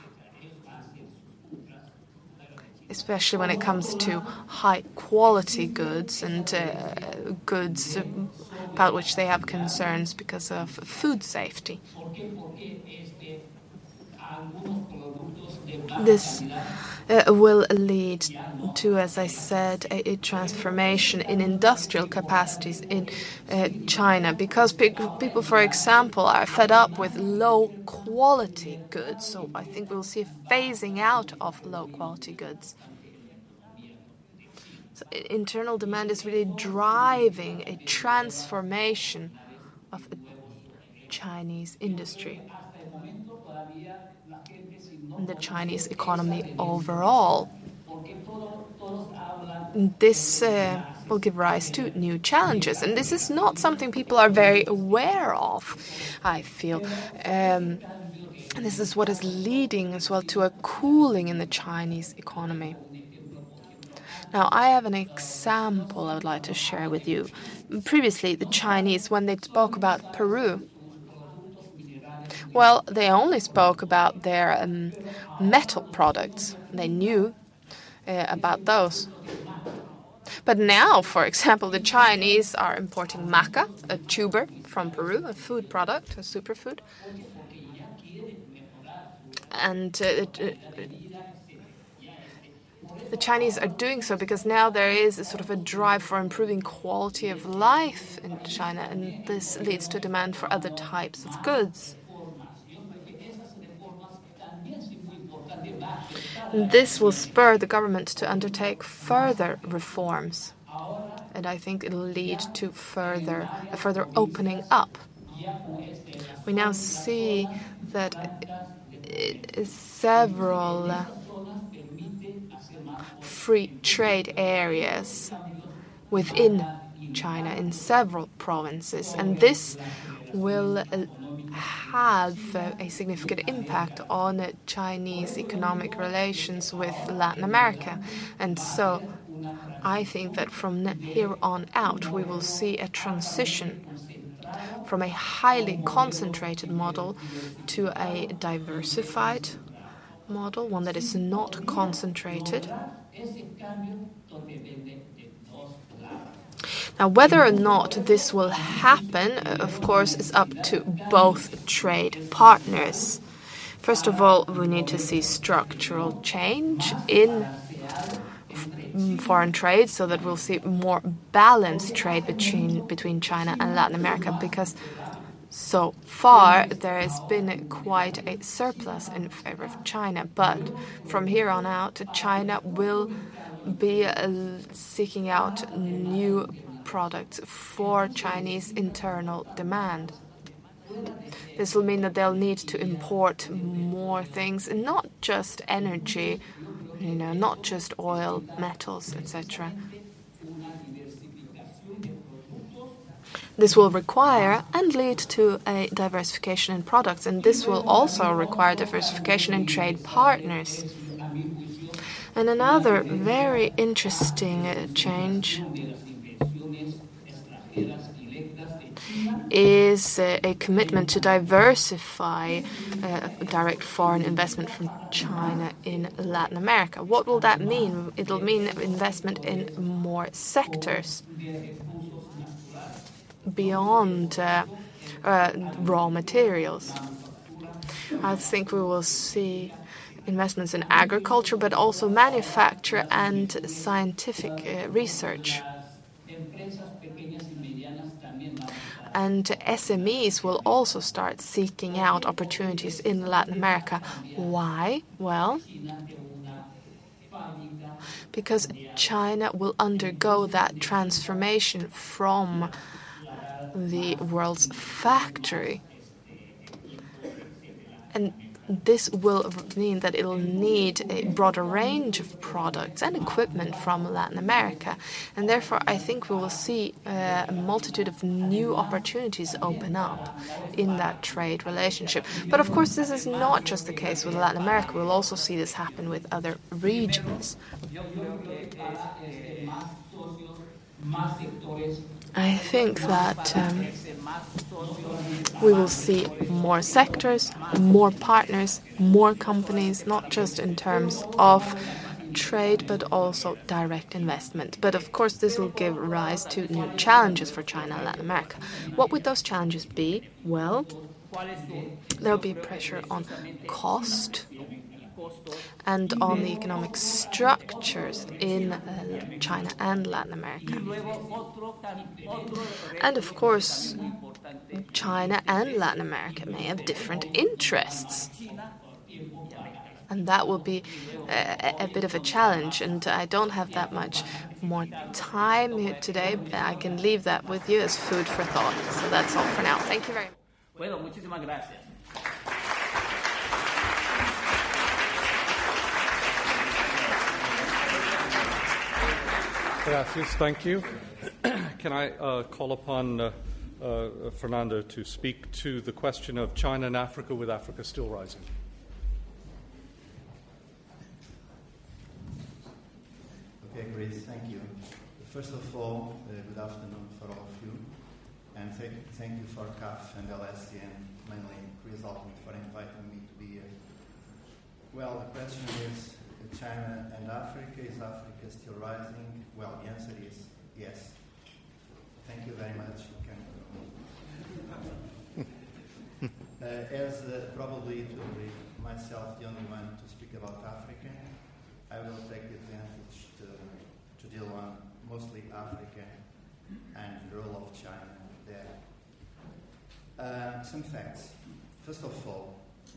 especially when it comes to high-quality goods and goods about which they have concerns because of food safety. This will lead to, as I said, a transformation in industrial capacities in China, because people, for example, are fed up with low-quality goods. So I think we'll see a phasing out of low-quality goods. So internal demand is really driving a transformation of the Chinese industry and the Chinese economy overall. This will give rise to new challenges, and this is not something people are very aware of, I feel. And this is what is leading as well to a cooling in the Chinese economy. Now, I have an example I would like to share with you. Previously, the Chinese, when they spoke about Peru, well, they only spoke about their metal products. They knew about those. But now, for example, the Chinese are importing maca, a tuber from Peru, a food product, a superfood. And the Chinese are doing so because now there is a sort of a drive for improving quality of life in China, and this leads to demand for other types of goods. This will spur the government to undertake further reforms, and I think it'll lead to a further opening up. We now see that several free trade areas within China in several provinces, and this will have a significant impact on Chinese economic relations with Latin America. And so I think that from here on out we will see a transition from a highly concentrated model to a diversified model, one that is not concentrated. Now, whether or not this will happen, of course, is up to both trade partners. First of all, we need to see structural change in foreign trade so that we'll see more balanced trade between China and Latin America, because so far there has been quite a surplus in favor of China. But from here on out, China will be seeking out new products for Chinese internal demand. This will mean that they'll need to import more things, not just energy, not just oil, metals, etc. This will require and lead to a diversification in products, and this will also require diversification in trade partners. And another very interesting change is a commitment to diversify direct foreign investment from China in Latin America. What will that mean? It'll mean investment in more sectors beyond raw materials. I think we will see investments in agriculture, but also manufacture and scientific research. And SMEs will also start seeking out opportunities in Latin America. Why? Well, because China will undergo that transformation from the world's factory. And this will mean that it will need a broader range of products and equipment from Latin America. And therefore, I think we will see a multitude of new opportunities open up in that trade relationship. But of course, this is not just the case with Latin America. We'll also see this happen with other regions. I think that we will see more sectors, more partners, more companies, not just in terms of trade, but also direct investment. But of course, this will give rise to new challenges for China and Latin America. What would those challenges be? Well, there will be pressure on cost and on the economic structures in China and Latin America. And of course, China and Latin America may have different interests. And that will be a bit of a challenge, and I don't have that much more time here today, but I can leave that with you as food for thought. So that's all for now. Thank you very much. Bueno, muchísimas gracias. Gracias, thank you. Can I call upon Fernando to speak to the question of China and Africa, with Africa still rising? Okay, great, thank you. First of all, good afternoon for all of you, and thank you for CAF and LSE, and mainly Chris Altman for inviting me to be here. Well, the question is, China and Africa, is Africa still rising? Well, the answer is yes. Thank you very much. As probably to be myself the only one to speak about Africa, I will take the advantage to deal on mostly Africa and the role of China there. Some facts. First of all,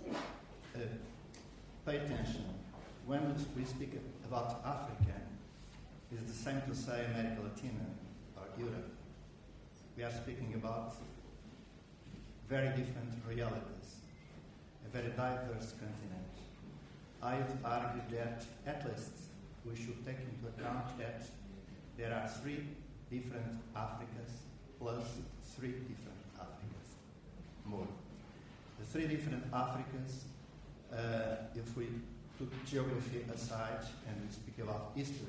pay attention. When we speak about Africa, it's the same to say America Latina or Europe. We are speaking about very different realities, a very diverse continent. I would argue that at least we should take into account that there are 3 different Africas plus 3 different Africas. More. The 3 different Africas, if we put geography aside and we speak about history,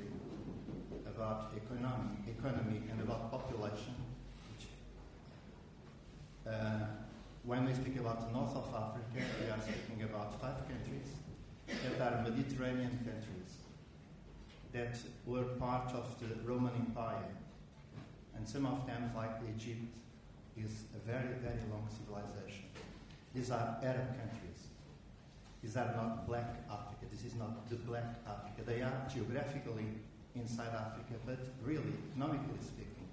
about economy and about population, when we speak about the north of Africa, we are speaking about 5 countries that are Mediterranean countries that were part of the Roman Empire. And some of them, like Egypt, is a very, very long civilization. These are Arab countries. These are not black Africa. This is not the black Africa. They are geographically inside Africa, but really, economically speaking,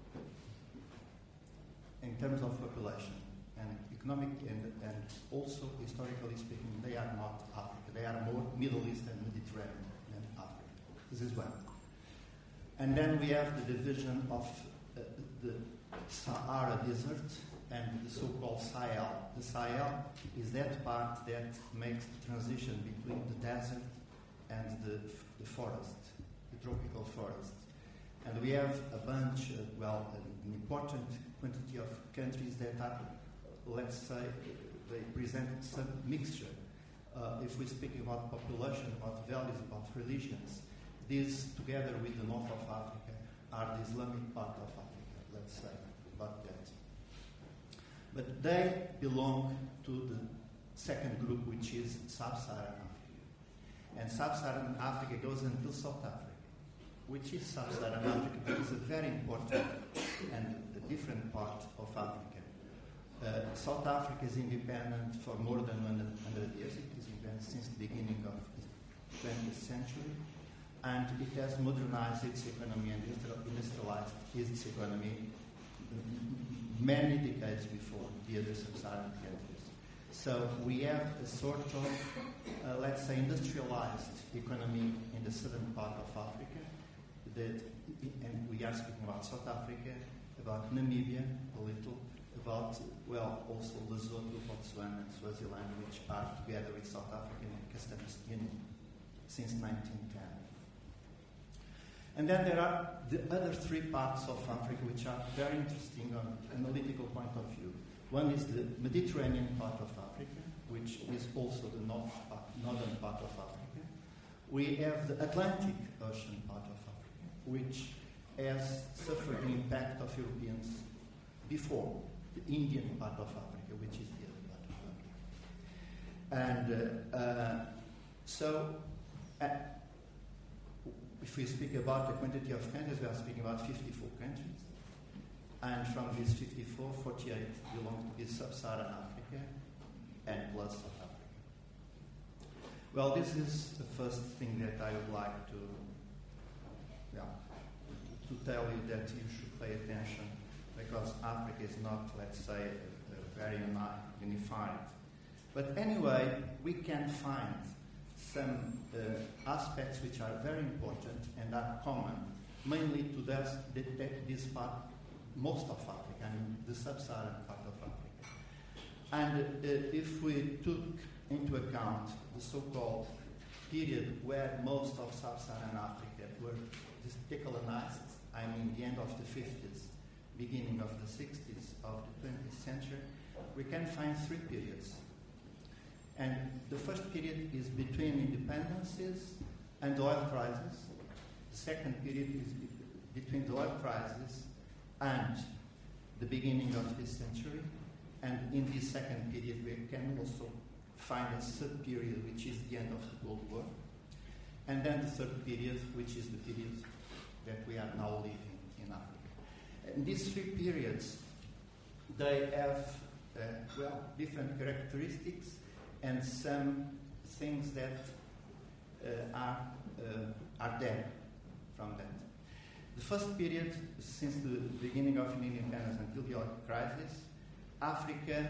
in terms of population and economic and also historically speaking, they are not Africa. They are more Middle East and Mediterranean than Africa. This is one. And then we have the division of the Sahara Desert and the so-called Sahel. The Sahel is that part that makes the transition between the desert and the forest, the tropical forest. And we have a bunch, an important quantity of countries that are, let's say, they present some mixture. If we speak about population, about values, about religions, these, together with the north of Africa, are the Islamic part of Africa, let's say, about that. But they belong to the second group, which is Sub-Saharan Africa. And Sub-Saharan Africa goes until South Africa, which is Sub-Saharan Africa, but it's a very important and a different part of Africa. South Africa is independent for more than 100 years. It is independent since the beginning of the 20th century. And it has modernized its economy and industrialized its economy many decades before the other sub-Saharan countries. So we have a sort of, let's say, industrialized economy in the southern part of Africa, and we are speaking about South Africa, about Namibia a little, about, also Lesotho, Botswana, and Swaziland, which are together with South African Customs Union since 1910. And then there are the other 3 parts of Africa which are very interesting on an analytical point of view. One is the Mediterranean part of Africa, which is also the northern part of Africa. We have the Atlantic Ocean part of Africa, which has suffered the impact of Europeans before, the Indian part of Africa, which is the other part of Africa. And if we speak about the quantity of countries, we are speaking about 54 countries. And from these 54, 48 belong to this sub-Saharan Africa and plus South Africa. Well, this is the first thing that I would like to tell you, that you should pay attention, because Africa is not, let's say, very unified. But anyway, we can find some aspects which are very important and are common, mainly to this part, most of Africa, and the sub-Saharan part of Africa. And if we took into account the so-called period where most of sub-Saharan Africa were decolonized, I mean the end of the 50s, beginning of the 60s of the 20th century, we can find 3 periods. And the first period is between independences and oil crisis. The second period is between the oil crisis and the beginning of this century. And in this second period, we can also find a sub-period, which is the end of the Cold War. And then the third period, which is the period that we are now living in Africa. And these 3 periods, they have, different characteristics and some things that are there from that. The first period, since the beginning of independence until the oil crisis, Africa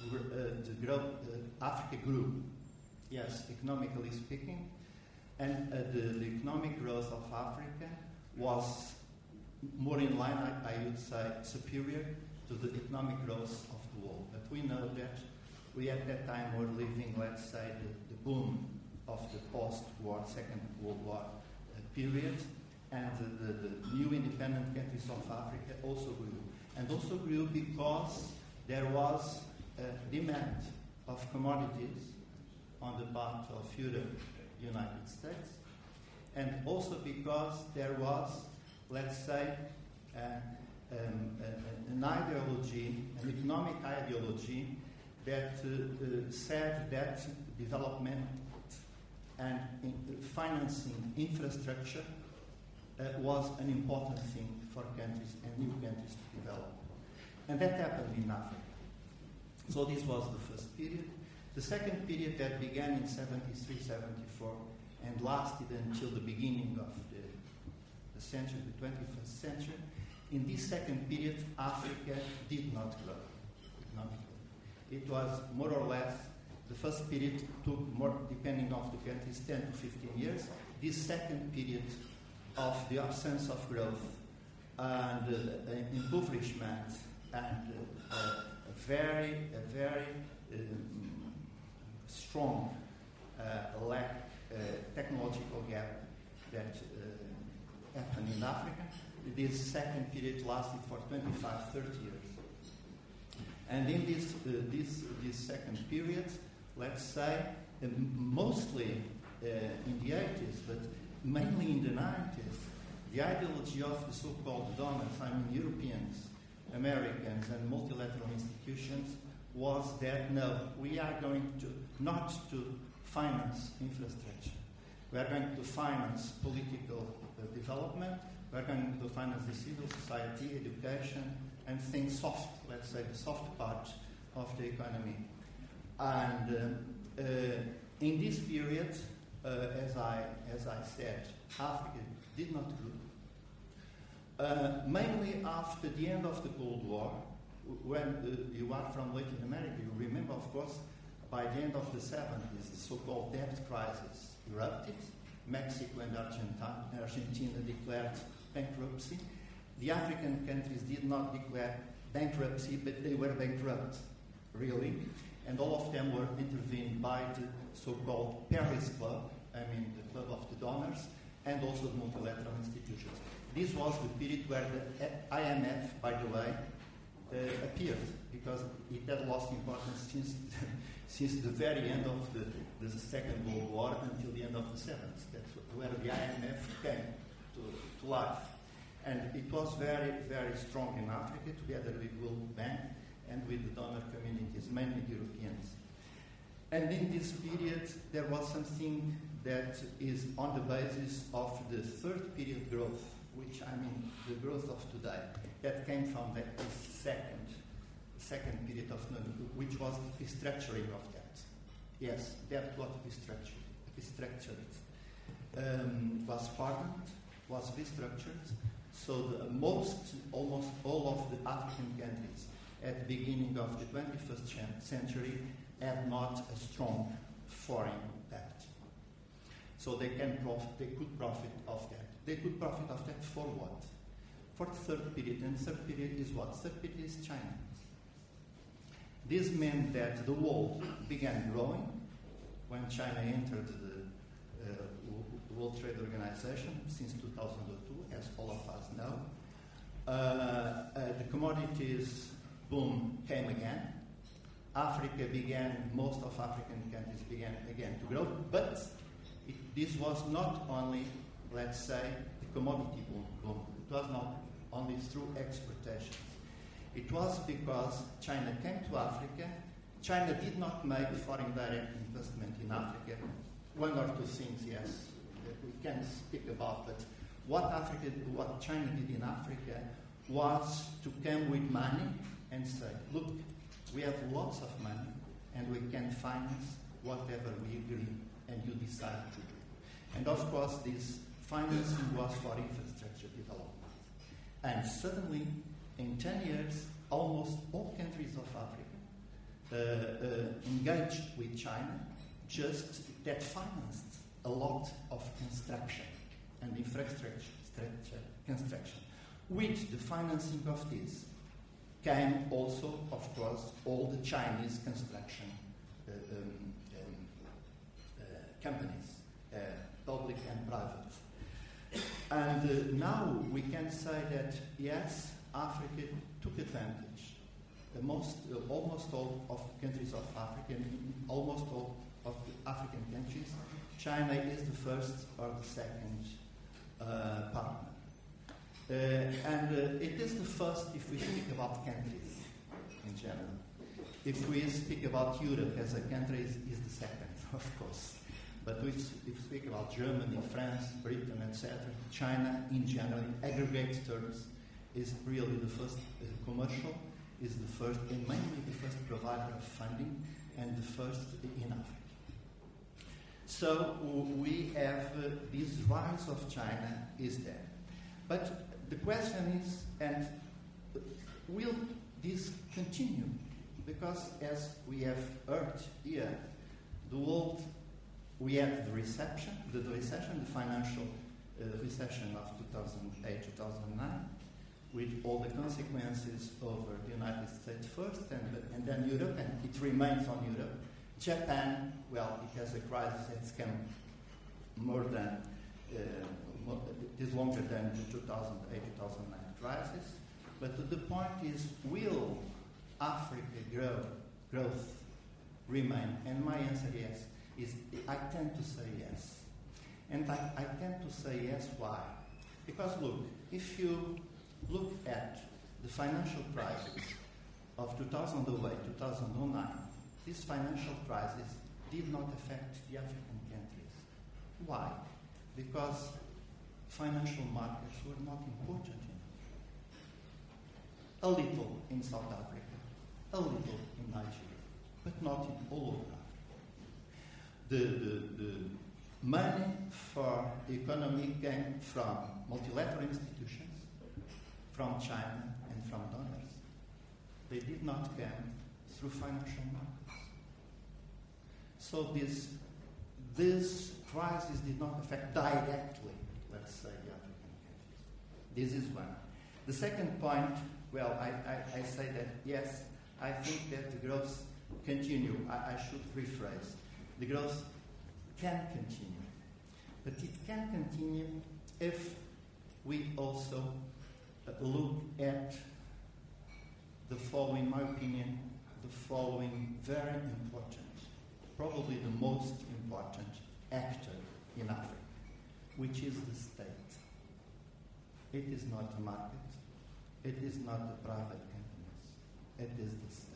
grew, yes, economically speaking, and the economic growth of Africa was more in line, I would say, superior to the economic growth of the world. But we know that we at that time were living, let's say, the boom of the post-war, Second World War period, and the new independent countries of Africa also grew. And also grew because there was a demand of commodities on the part of Europe, United States, and also because there was, let's say, an ideology, an economic ideology that said that development and financing infrastructure was an important thing for countries and new countries to develop. And that happened in Africa. So this was the first period. The second period that began in 73, 74 and lasted until the beginning of the century, the 21st century. In this second period, Africa did not grow economically. It was more or less, the first period took more, depending on the countries, 10 to 15 years. This second period of the absence of growth and impoverishment and a very strong technological gap that happened in Africa. This second period lasted for 25, 30 years. And in this second period, let's say, mostly in the 80s, but mainly in the 90s, the ideology of the so-called donors, I mean Europeans, Americans, and multilateral institutions, was that no, we are going to not to finance infrastructure. We are going to finance political development. We are going to finance the civil society, education, and things soft, let's say the soft part of the economy. And in this period, as I said, Africa did not grow. Mainly after the end of the Cold War, when you are from Latin America, you remember, of course, by the end of the 70s, the so-called debt crisis erupted. Mexico and Argentina declared bankruptcy. The African countries did not declare bankruptcy, but they were bankrupt, really. And all of them were intervened by the so-called Paris Club, I mean the Club of the Donors, and also the multilateral institutions. This was the period where the IMF, by the way, appeared, because it had lost importance since the very end of the Second World War until the end of the 70s. That's where the IMF came to life. And it was very, very strong in Africa, together with World Bank and with the donor communities, mainly Europeans. And in this period, there was something that is on the basis of the third period growth, which I mean the growth of today, that came from the second period of which was the restructuring of debt. Yes, debt was restructured. Was pardoned, was restructured. So almost all of the African countries at the beginning of the 21st century had not a strong foreign debt. So they could profit of that. They could profit of that for what? For the third period. And the third period is what? Third period is China. This meant that the world began growing when China entered the World Trade Organization since 2002, as all of us know. The commodities boom came again. Most of African countries began again to grow, but this was not only, let's say, the commodity boom. It was not only through exportations. It was because China came to Africa. China did not make foreign direct investment in Africa. One or two things, yes, that we can speak about, but what China did in Africa was to come with money and say, look, we have lots of money and we can finance whatever we agree and you decide to do. And of course, this financing was for infrastructure development. And suddenly, in 10 years, almost all countries of Africa engaged with China that financed a lot of construction and infrastructure construction. With the financing of this came also, of course, all the Chinese construction companies, public and private. And now we can say that, yes, Africa took advantage. Almost all of the countries of Africa, almost all of the African countries, China is the first or the second partner. It is the first if we speak about countries in general. If we speak about Europe as a country, is the second, of course. But if we speak about Germany, France, Britain, etc., China in general, in aggregate terms, is really the first commercial, is the first, and mainly the first provider of funding, and the first in Africa. So we have this rise of China is there. But the question is, and will this continue? Because as we have heard here, the world, we had the recession, the financial recession of 2008, 2009, with all the consequences over the United States first, and then Europe, and it remains on Europe. Japan, well, it has a crisis that's come more than, it is longer than the 2008, 2009 crisis. But the point is, will Africa growth remain? And my answer is I tend to say yes. And I tend to say yes, why? Because look, if you look at the financial crisis of 2008, 2009, this financial crisis did not affect the African countries. Why? Because financial markets were not important enough. A little in South Africa, a little in Nigeria, but not in all over Africa. The money for the economy came from multilateral institutions, from China, and from donors. They did not come through financial markets. So this crisis did not affect directly, let's say, the African countries. This is one. The second point, well, I say that, yes, I think that the growth continue. I should rephrase. The growth can continue. But it can continue if we also look at the following, in my opinion, the following very important, probably the most important actor in Africa, which is the state. It is not the market. It is not the private companies. It is the state.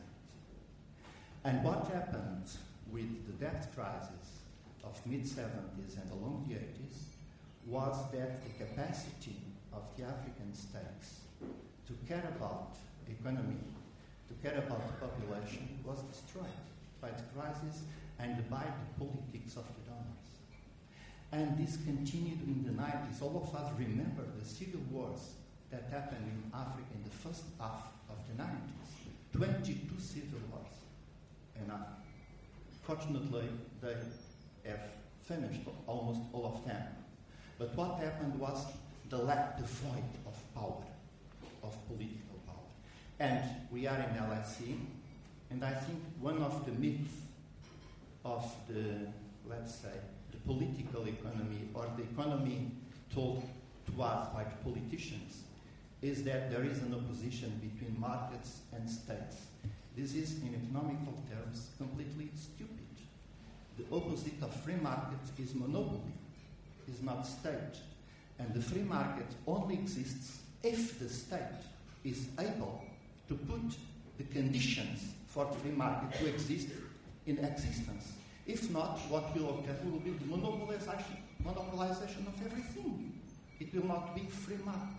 And what happened with the debt crisis of mid-70s and along the 80s was that the capacity of the African states to care about the economy, to care about the population, was destroyed by the crisis and by the politics of the donors. And this continued in the 90s. All of us remember the civil wars that happened in Africa in the first half of the 90s. 22 civil wars in Africa. Fortunately, they have finished almost all of them. But what happened was the void of power, of political power. And we are in LSE, and I think one of the myths of the, let's say, the political economy, or the economy told to us by the politicians, is that there is an opposition between markets and states. This is, in economical terms, completely stupid. The opposite of free market is monopoly, is not state. And the free market only exists if the state is able to put the conditions for the free market to exist in existence. If not, what will occur will be the monopolization of everything. It will not be free market.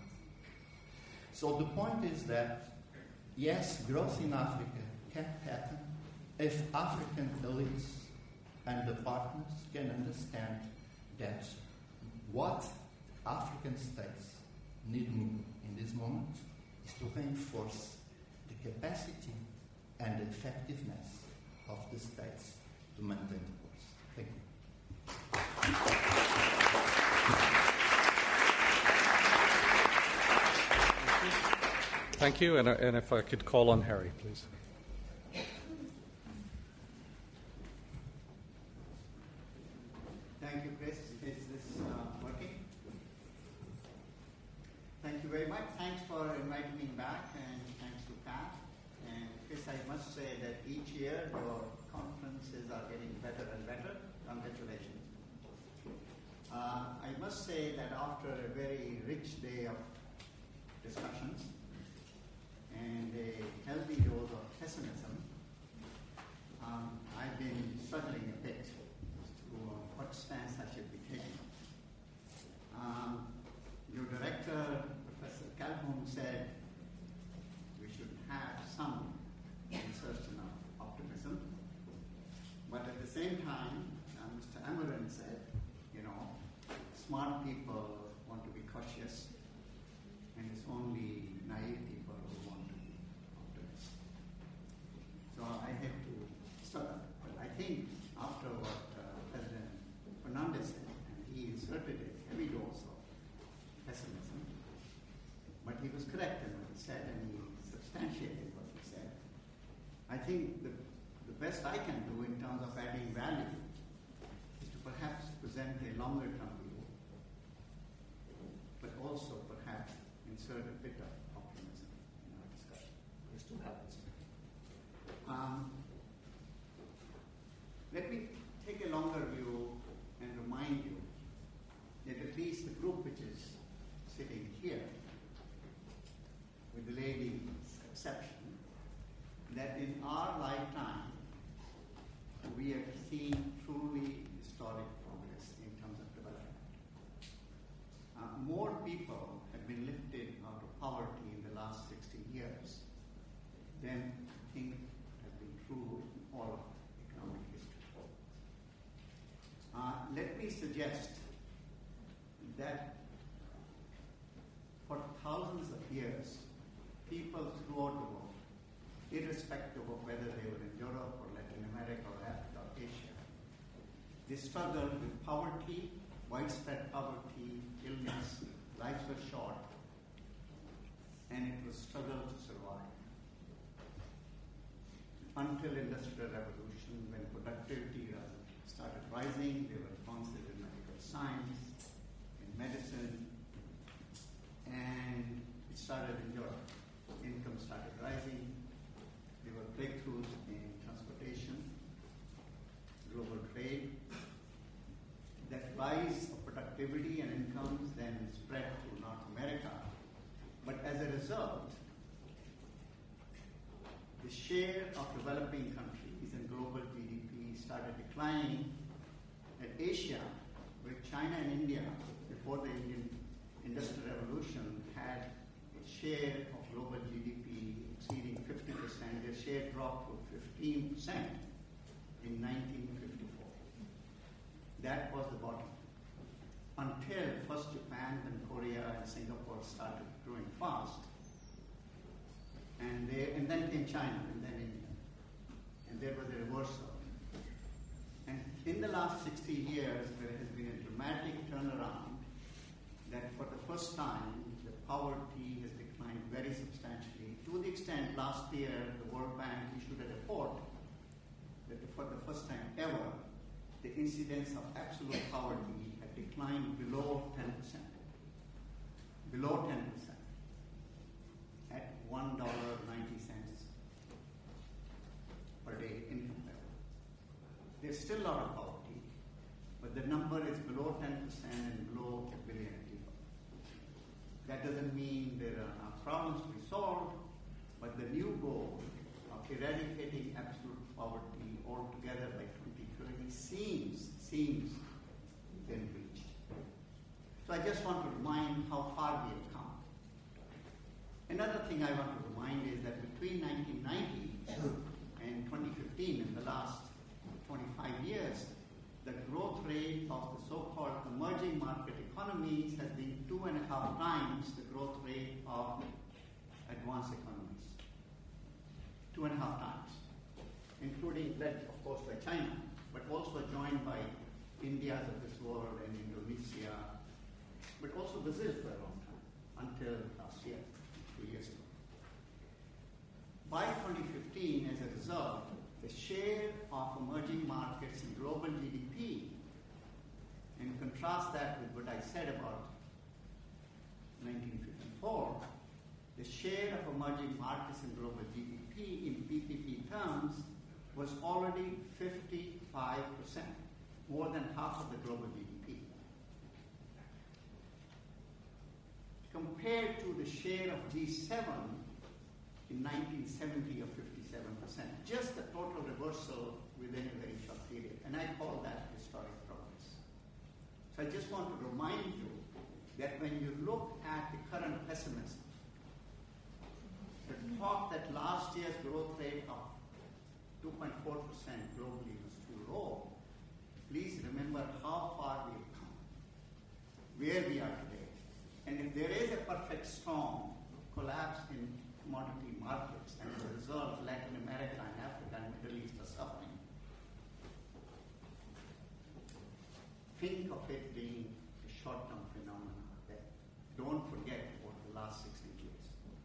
So the point is that, yes, growth in Africa can happen if African elites and the partners can understand that what African states need in this moment is to reinforce the capacity and the effectiveness of the states to maintain the course. Thank you. Thank you, and if I could call on Harry, please. Thank you, Chris. Is this working? Thank you very much. Thanks for inviting me back, and thanks to Pat. And Chris, I must say that each year your conferences are getting better and better. Congratulations. I must say that after a very rich day of discussions and a healthy dose of pessimism. I've been struggling a bit as to what stance I should be taking. Your director, Professor Calhoun, said we should have some insertion of optimism, but at the same time, Mr. Amarin said, smart people want to be cautious, and it's only naive people who want to be optimists. So I had to start. But I think after what President Fernandez said, and he inserted a heavy dose of pessimism, but he was correct in what he said, and he substantiated what he said. I think the best I can do in terms of adding value is to perhaps present a longer-term view, but also perhaps insert a bit of optimism in our discussion. This too happens. Let me take a longer view and remind you that at least the group which is sitting here, with the lady's exception, that in our lifetime we have seen truly historic progress in terms of development. More people have been lifted out of poverty in the last 60 years than I think has been true in all of economic history. Let me suggest that for thousands of years, people throughout the world, irrespective of whether they were in Europe or Latin America or Africa or Asia, they struggled with poverty, widespread poverty, illness, lives were short, and it was struggle to survive. Until Industrial Revolution, when productivity started rising, there were advances in medical science, in medicine, and it started in Europe. Income started rising. There were breakthroughs in transportation, global trade. That rise of productivity and incomes then spread to North America. But as a result, the share of developing countries in global GDP started declining. And Asia, where China and India, before the Indian Industrial Revolution, had a share of global GDP exceeding 50%, their share dropped to 15% in 1954. That was the bottom. Until first Japan, then Korea, and Singapore started growing fast. And then came China, and then India. And there was a reversal. And in the last 60 years, there has been a dramatic turnaround that for the first time, the poverty has declined very substantially, to the extent last year the World Bank issued a report that for the first time ever, the incidence of absolute poverty had declined below 10%. Below 10%. At $1.90 per day income level. There's still a lot of poverty, but the number is below 10% and below 1 billion people. That doesn't mean there are not problems to be solved, but the new goal of eradicating absolute poverty altogether by 2030 seems within reach. So I just want to remind how far we have come. Another thing I want to remind is that between 1990 and 2015, in the last 25 years, the growth rate of the so-called emerging market economies has been 2.5 times the growth rate of advanced economies. 2.5 times. Including, led of course by China, but also joined by Indias of this world and Indonesia, but also Brazil for a long time, until last year, 2 years ago. By 2015, as a result, the share of emerging markets in global GDP, and contrast that with what I said about 1954, the share of emerging markets in global GDP in PPP terms was already 55%, more than half of the global GDP. To compared to the share of G7 in 1970 of 57%. Just a total reversal within a very short period. And I call that historic progress. So I just want to remind you that when you look at the current pessimism, the talk that last year's growth rate of 2.4% globally was too low, please remember how far we've come, where we are today. And if there is a perfect storm, collapse in commodity markets, and as a result, Latin America and Africa and Middle East are suffering, think of it being a short-term phenomenon. That don't forget over the last 60 years.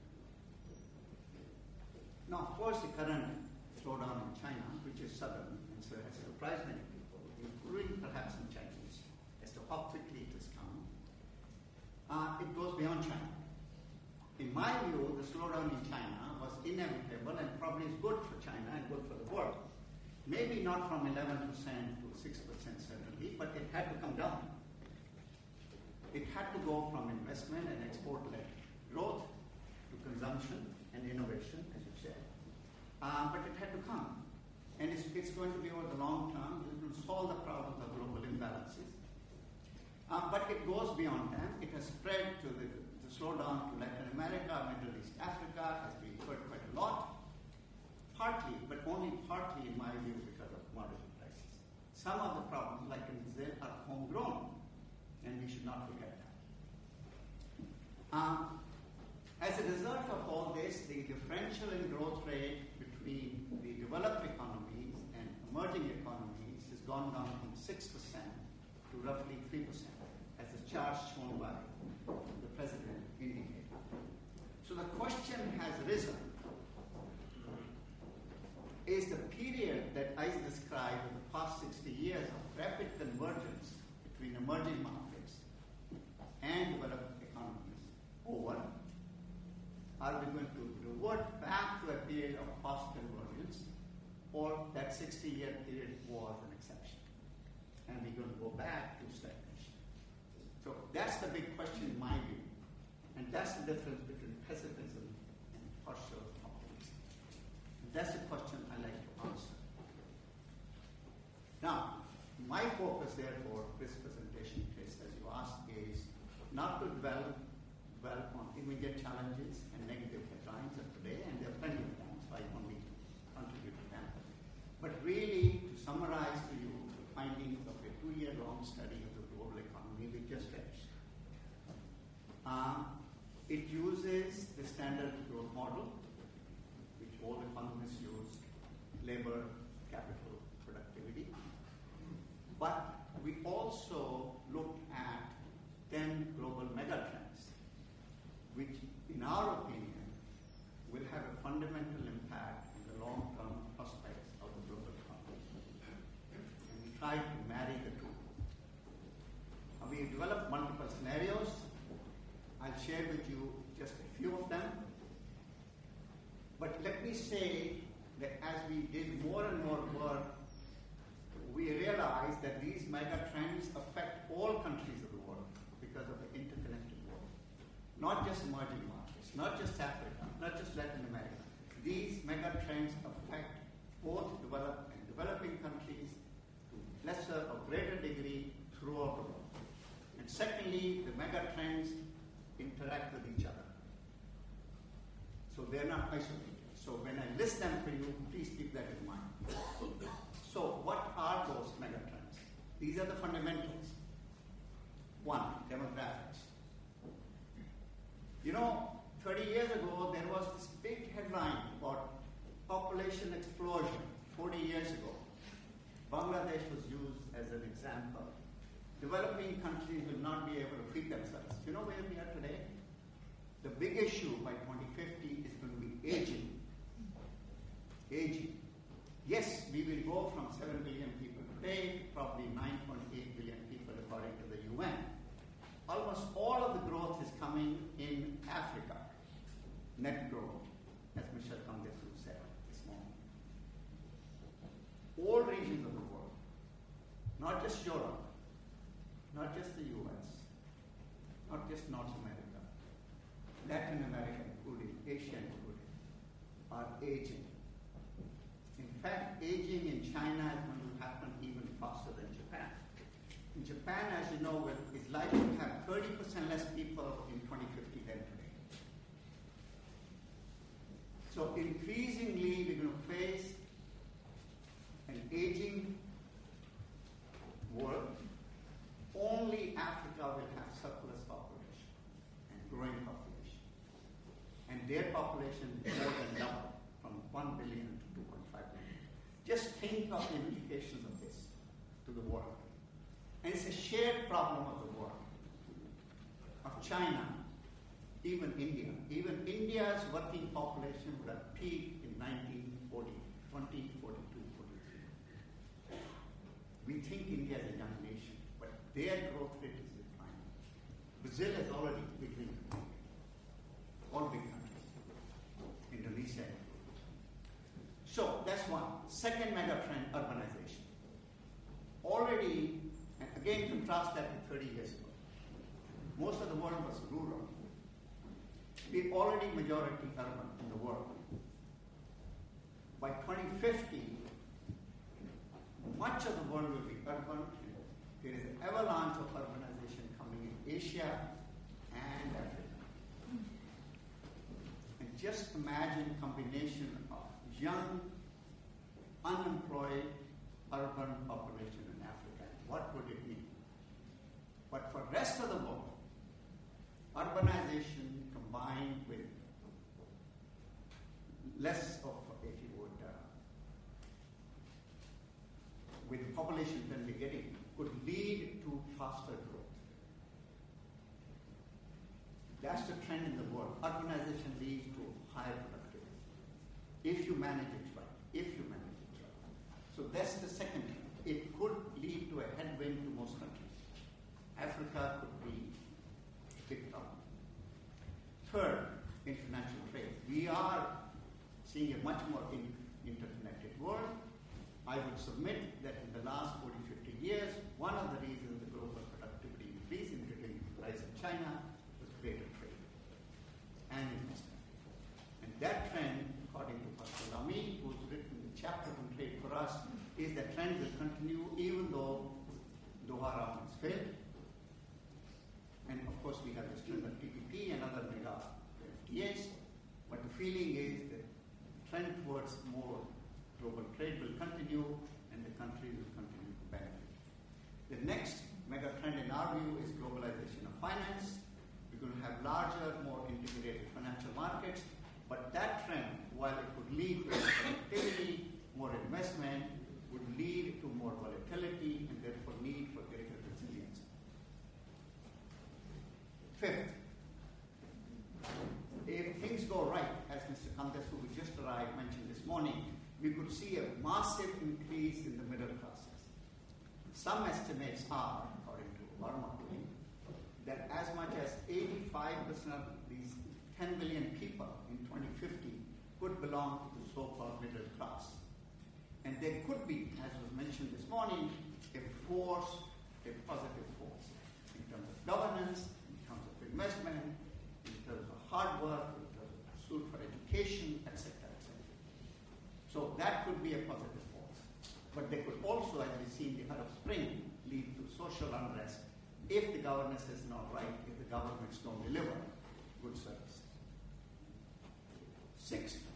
Now, of course, the current slowdown in China, which is sudden, and so has surprised many people, including perhaps some Chinese, as to how quickly it has come. It goes beyond China. In my view, the slowdown in China was inevitable and probably is good for China and good for the world. Maybe not from 11% to 6% certainly, but it had to come down. It had to go from investment and export-led growth to consumption and innovation, as you said. But it had to come. And it's going to be over the long term. It will solve the problems of global imbalances. But it goes beyond that. It has spread to the slowdown to Latin America, Middle East, Africa, as we heard quite a lot. Partly, but only partly in my view because of commodity prices. Some of the problems, like in Brazil, are homegrown, and we should not forget that. As a result of all this, the differential in growth rate between the developed economies and emerging economies has gone down from 6% to roughly 3%, as the chart shown by the President indicated. So the question has risen, is the period that I described in the past 60 years of rapid convergence between emerging markets and developed economies over? Are we going to revert back to a period of fast convergence, or that 60-year period was an exception? And we're going to go back to stagnation. So that's the big question in my view. And that's the difference between pessimism and partial optimism. And that's the question I like to answer. Now, my focus, therefore, this presentation, Chris, as you asked, is not to dwell on immediate challenges and negative headlines of today, and there are plenty of them, so I only contribute to them. But really to summarize to you the findings of a 2-year-long study of the global economy we just finished. It uses the standard growth model, which all economists use, labor, capital, productivity. But we also looked at 10 global megatrends, which, in our opinion, will have a fundamental impact on the long-term prospects of the global economy. And we tried to marry the two. We developed multiple scenarios. I'll share with you just a few of them. But let me say that as we did more and more work, we realized that these mega trends affect all countries of the world because of the interconnected world. Not just emerging markets, not just Africa, not just Latin America. These mega trends affect both developed and developing countries to lesser or greater degree throughout the world. And secondly, the mega trends interact with each other. So they're not isolated. So when I list them for you, please keep that in mind. So what are those megatrends? These are the fundamentals. 1, demographics. 30 years ago, there was this big headline about population explosion 40 years ago. Bangladesh was used as an example. Developing countries will not be able to feed themselves. You know where we are today? The big issue by 2050 is going to be aging. Aging. Yes, we will go from 7 billion people today, probably 9.8 billion people according to the UN. Almost all of the growth is coming in Africa. Net growth, as Michel Camdesu said this morning. All regions of the world, not just Europe, not just the US, not just North America, Latin America including, Asia included, are aging. In fact, aging in China is going to happen even faster than Japan. In Japan, as you know, is likely to have 30% less people in 2050 than today. So increasingly, we're going to face an aging world. Only Africa will have surplus population and growing population. And their population will more than double from 1 billion to 2.5 billion. Just think of the implications of this to the world. And it's a shared problem of the world, of China, even India. Even India's working population would have peaked in 1940, 2042, 43. We think India is a young nation, but their growth rate is declining. Brazil is already beginning to peak. All big countries. Indonesia. So that's one. Second mega trend, urbanization. Already, and again contrast that with 30 years ago. Most of the world was rural. We're already majority urban in the world. By 2050, much of the world will be urban. There is an avalanche of urbanization coming in Asia and Africa. And just imagine combination of young, unemployed, urban population in Africa. What would it mean? But for the rest of the world, urbanization combined with less of, if you would, with the population that we're getting, could lead to faster growth. That's the trend in the world. Urbanization leads to higher productivity. If you manage it right. If you manage it right. So that's the second trend. It could lead to a headwind to most countries. Africa could be a big problem. Third, international trade. We are seeing a much more interconnected world. I would submit that in the last 40, 50 years, one of the reasons the global productivity increased, including the rise of China, was greater trade and investment. And that trend, according to Pastor Lamy, who's written the chapter on trade for us, is that trend will continue even though Doha round has failed. And of course, we have this trend of TPP and other mega FTAs. But the feeling is that the trend towards more global trade will continue and the country will continue to benefit. The next mega trend in our view is globalization of finance. We're going to have larger, more integrated financial markets. But that trend, while it would lead to more productivity, more investment, would lead to more volatility and therefore need for greater resilience. Fifth, if things go right, as Mr. Kandas, who just arrived, mentioned this morning, we could see a massive increase in the middle classes. Some estimates are, according to our modeling, that as much as 85% of these 10 billion people in 2050 could belong to the so-called middle class. And there could be, as was mentioned this morning, a force, a positive force, in terms of governance, in terms of investment, in terms of hard work, in terms of pursuit for education, etc., etc. So that could be a positive force. But they could also, as we see in the Arab Spring, lead to social unrest if the governance is not right, if the governments don't deliver good services. Sixth,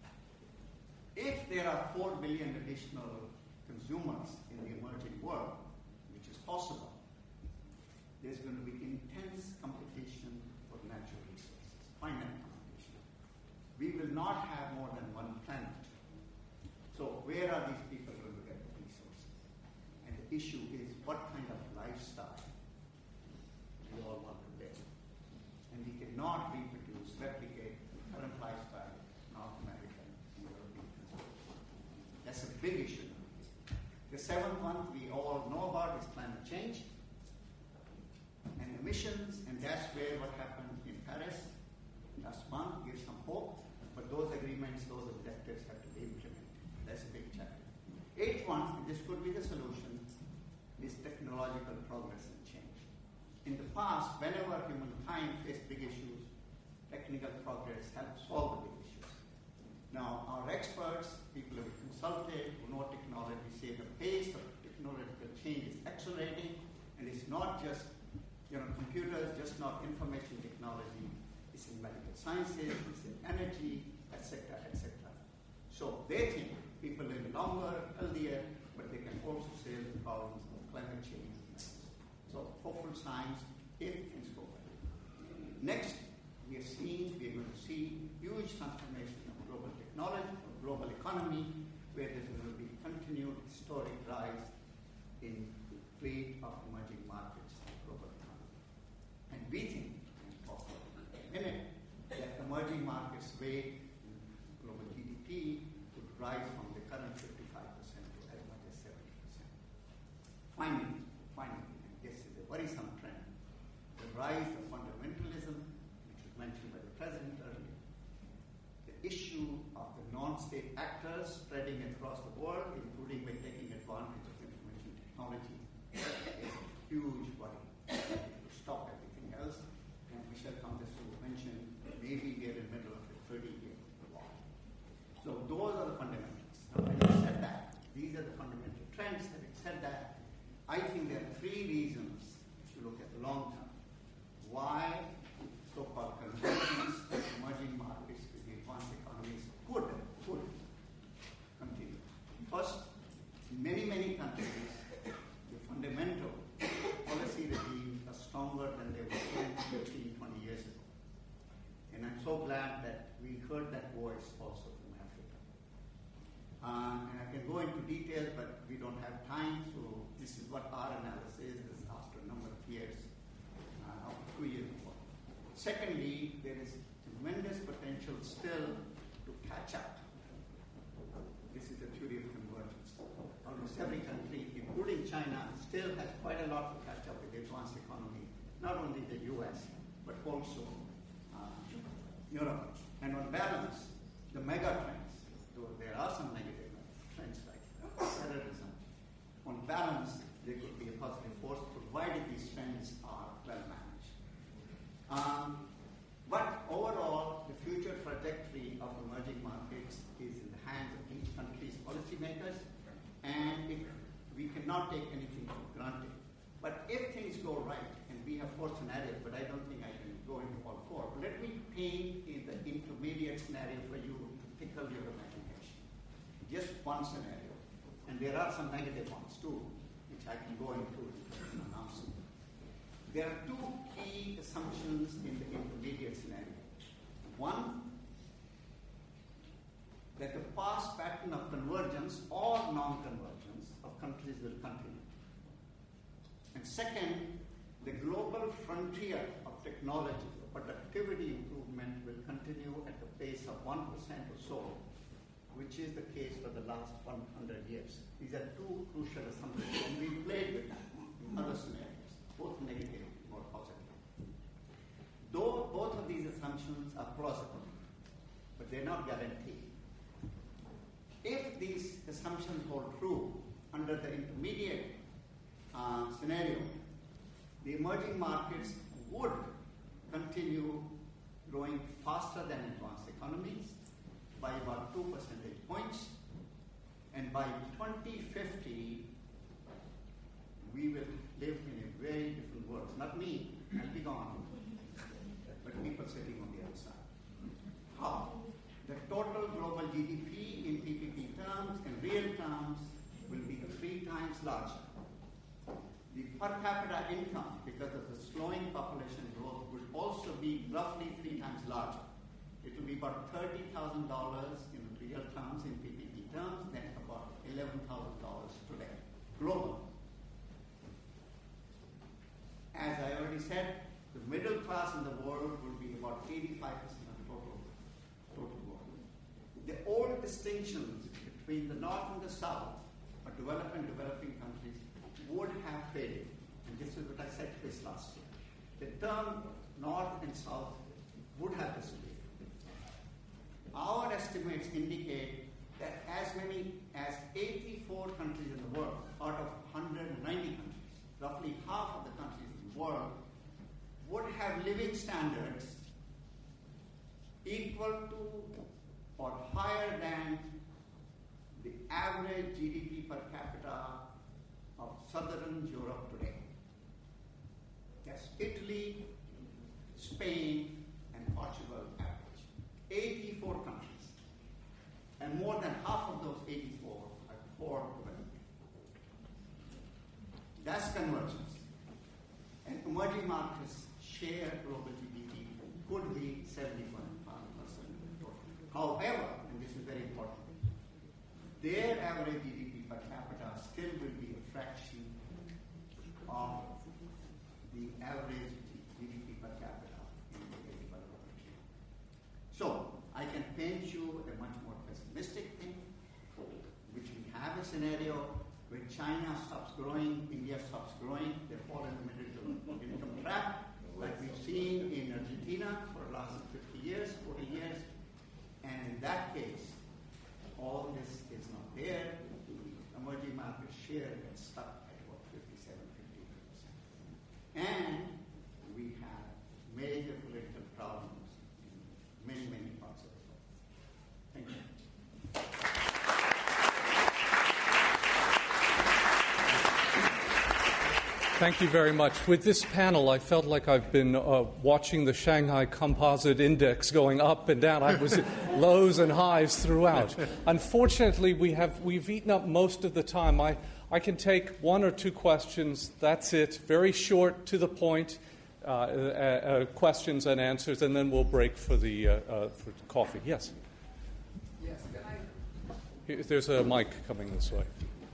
if there are 4 billion additional consumers in the emerging world, which is possible, there's going to be intense competition for natural resources, finite competition. We will not have more than one planet. So where are these people going to get the resources? And the issue is what kind of lifestyle we all want to live. And we cannot reproduce, replicate the current lifestyle in North American and European countries. That's a big issue. The seventh one we all know about is climate change and emissions, and that's where what happened in Paris last month gives some hope, but those agreements, those objectives have to be implemented. That's a big challenge. Eighth one, and this could be the solution, is technological progress and change. In the past, whenever humankind faced big issues, technical progress help solve the big issues. Now, our experts, people who have consulted, who know technology, say the pace of technological change is accelerating, and it's not just computers, just not information technology. It's in medical sciences, it's in energy, etc., etc. So they think people live longer, healthier, but they can also solve the problems of climate change. So hopeful signs if things go well. Next, we are going to see huge transformation of global technology, of global economy, where there's going to be continued historic rise in the plate of emerging markets and global economy. And we think, in a minute, that emerging markets' weight in global GDP could rise from the current 55% to as much as 70%. Finally, and this is a worrisome trend, the rise of fundamentalism, which was mentioned by the President earlier, the issue of the non-state actors spreading across the world, including by taking advantage of information technology, is a huge worry. To stop everything else, and Michelle Countess mentioned, maybe we are in the middle of a 30-year war. So those are the fundamentals. Now, having said that, these are the fundamental trends. Having said that, I think there are three reasons, if you look at the long term, why so-called convergence of emerging markets with the advanced economies could continue. First, in many countries, the fundamental policy regimes are stronger than they were 10, 15, 20 years ago. And I'm so glad that we heard that voice also from Africa. And I can go into details, but we don't have time, so this is what our analysis is after a number of years, after 2 years before. Secondly, there is tremendous potential still to catch up. This is the theory of convergence. Almost every country, including China, still has quite a lot to catch up with the advanced economy, not only the US, but also Europe. And on balance, the mega trends, though there are some negative trends like terrorism, on balance, there could be a positive force provided these trends are well managed. But overall, the future trajectory of emerging markets is in the hands of each country's policymakers, and we cannot take anything for granted. But if things go right, and we have 4 scenarios, but I don't think I can go into all 4. But let me paint in the intermediate scenario for you to tickle your imagination. Just one scenario. And there are some negative ones too, which I can go into an announcement. There are 2 key assumptions in the intermediate scenario. One, that the past pattern of convergence or non-convergence of countries will continue. And second, the global frontier of technology, productivity improvement will continue at the pace of 1% or so, which is the case for the last 100 years. These are 2 crucial assumptions, and we played with them in other scenarios, both negative or positive. Though both of these assumptions are plausible, but they're not guaranteed. If these assumptions hold true under the intermediate scenario, the emerging markets would continue growing faster than advanced economies by about 2 percentage points, and by 2050, we will live in a very different world. Not me, I'll be gone, but people sitting on the other side. How? The total global GDP in PPP terms, in real terms, will be 3 times larger. The per capita income, because of the slowing population growth, will also be roughly 3 times larger. It will be about $30,000 in real terms, in PPP terms, than about $11,000 today, global. As I already said, the middle class in the world will be about 85% of the total world. The old distinctions between the North and the South, or developed and developing countries, would have faded. And this is what I said to this last year. The term North and South would have disappeared. Our estimates indicate that as many as 84 countries in the world, out of 190 countries, roughly half of the countries in the world, would have living standards equal to or higher than the average GDP per capita of Southern Europe today. That's Italy, Spain, and Portugal average. 84 countries. And more than half of those 84 are poor women. That's convergence. And emerging markets share global GDP could be 75%. However, and this is very important, their average GDP per capita still will be a fraction of the average GDP per capita in the developed country. So, I can paint you a much more pessimistic thing, which we have a scenario where China stops growing, India stops growing, they fall in the middle income trap, like we've seen in Argentina for the last 50 years, 40 years. And in that case, all this is not there. The emerging market share gets stuck at about 57, 58%. And we have major political problems in many, many parts of the world. Thank you. Thank you very much. With this panel, I felt like I've been watching the Shanghai Composite Index going up and down. I was lows and highs throughout. Unfortunately, we've eaten up most of the time. I can take one or two questions. That's it. Very short, to the point, questions and answers, and then we'll break for for coffee. Yes. Yes. Can I? There's a mic coming this way.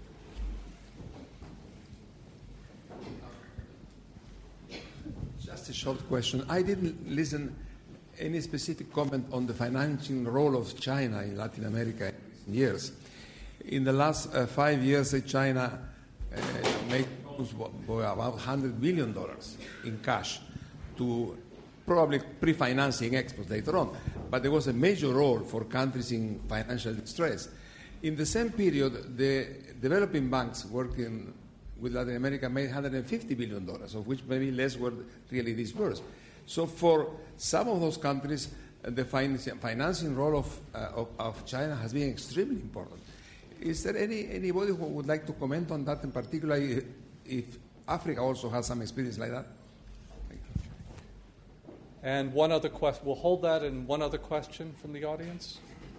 Just a short question. I didn't listen any specific comment on the financing role of China in Latin America in recent years. In the last 5 years, China made loans for about $100 billion in cash to probably pre-financing exports later on. But there was a major role for countries in financial distress. In the same period, the developing banks working with Latin America made $150 billion, of which maybe less were really disbursed. So for some of those countries, the financing role of China has been extremely important. Is there anybody who would like to comment on that, in particular, if Africa also has some experience like that? Thank you. And one other question. We'll hold that, and one other question from the audience.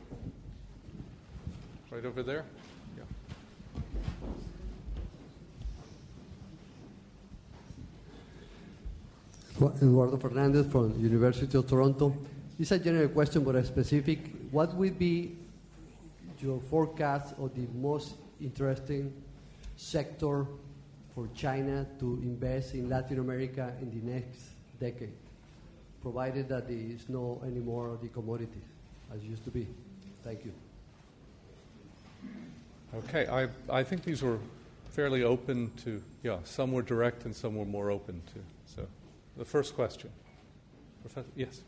Right over there. Eduardo Fernandez from University of Toronto. This is a general question, but a specific. What would be your forecast of the most interesting sector for China to invest in Latin America in the next decade, provided that there is no any more of the commodities as used to be? Thank you. Okay, I think these were fairly open to, some were direct and some were more open to. So, the first question. Professor, yes.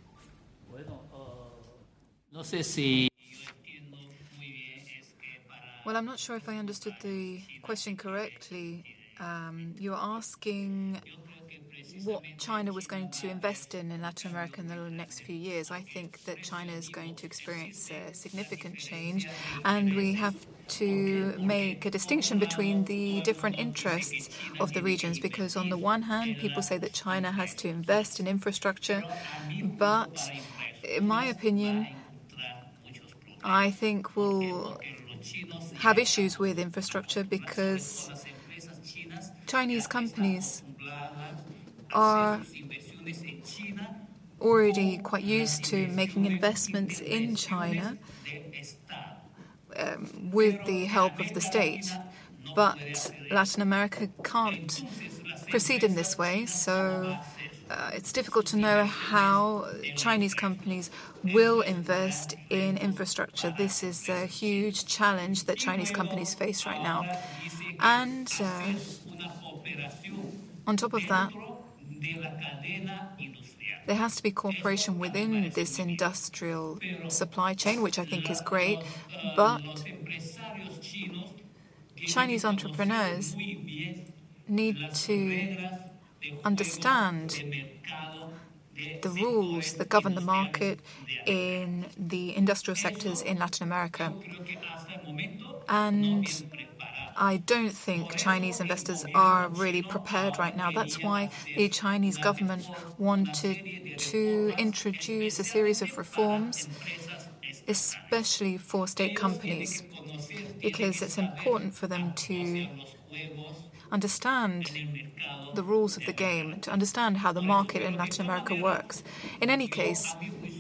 Well, I'm not sure if I understood the question correctly. You were asking what China was going to invest in Latin America in the next few years. I think that China is going to experience a significant change, and we have to make a distinction between the different interests of the regions, because on the one hand, people say that China has to invest in infrastructure, but in my opinion, I think we'll have issues with infrastructure because Chinese companies are already quite used to making investments in China with the help of the state. But Latin America can't proceed in this way, so it's difficult to know how Chinese companies will invest in infrastructure. This is a huge challenge that Chinese companies face right now. And on top of that, there has to be cooperation within this industrial supply chain, which I think is great, but Chinese entrepreneurs need to understand the rules that govern the market in the industrial sectors in Latin America. And I don't think Chinese investors are really prepared right now. That's why the Chinese government wanted to introduce a series of reforms, especially for state companies, because it's important for them to understand the rules of the game, to understand how the market in Latin America works. In any case,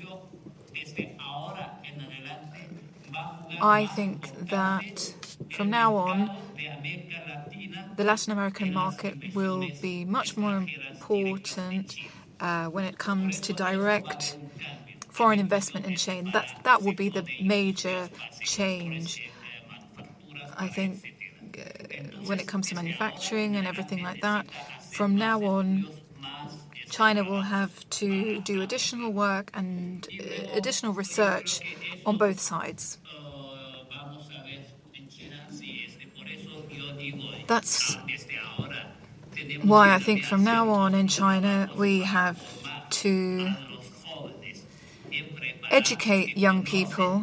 I think that from now on, the Latin American market will be much more important when it comes to direct foreign investment in China. That will be the major change. I think when it comes to manufacturing and everything like that, from now on, China will have to do additional work and additional research on both sides. That's why I think from now on in China we have to educate young people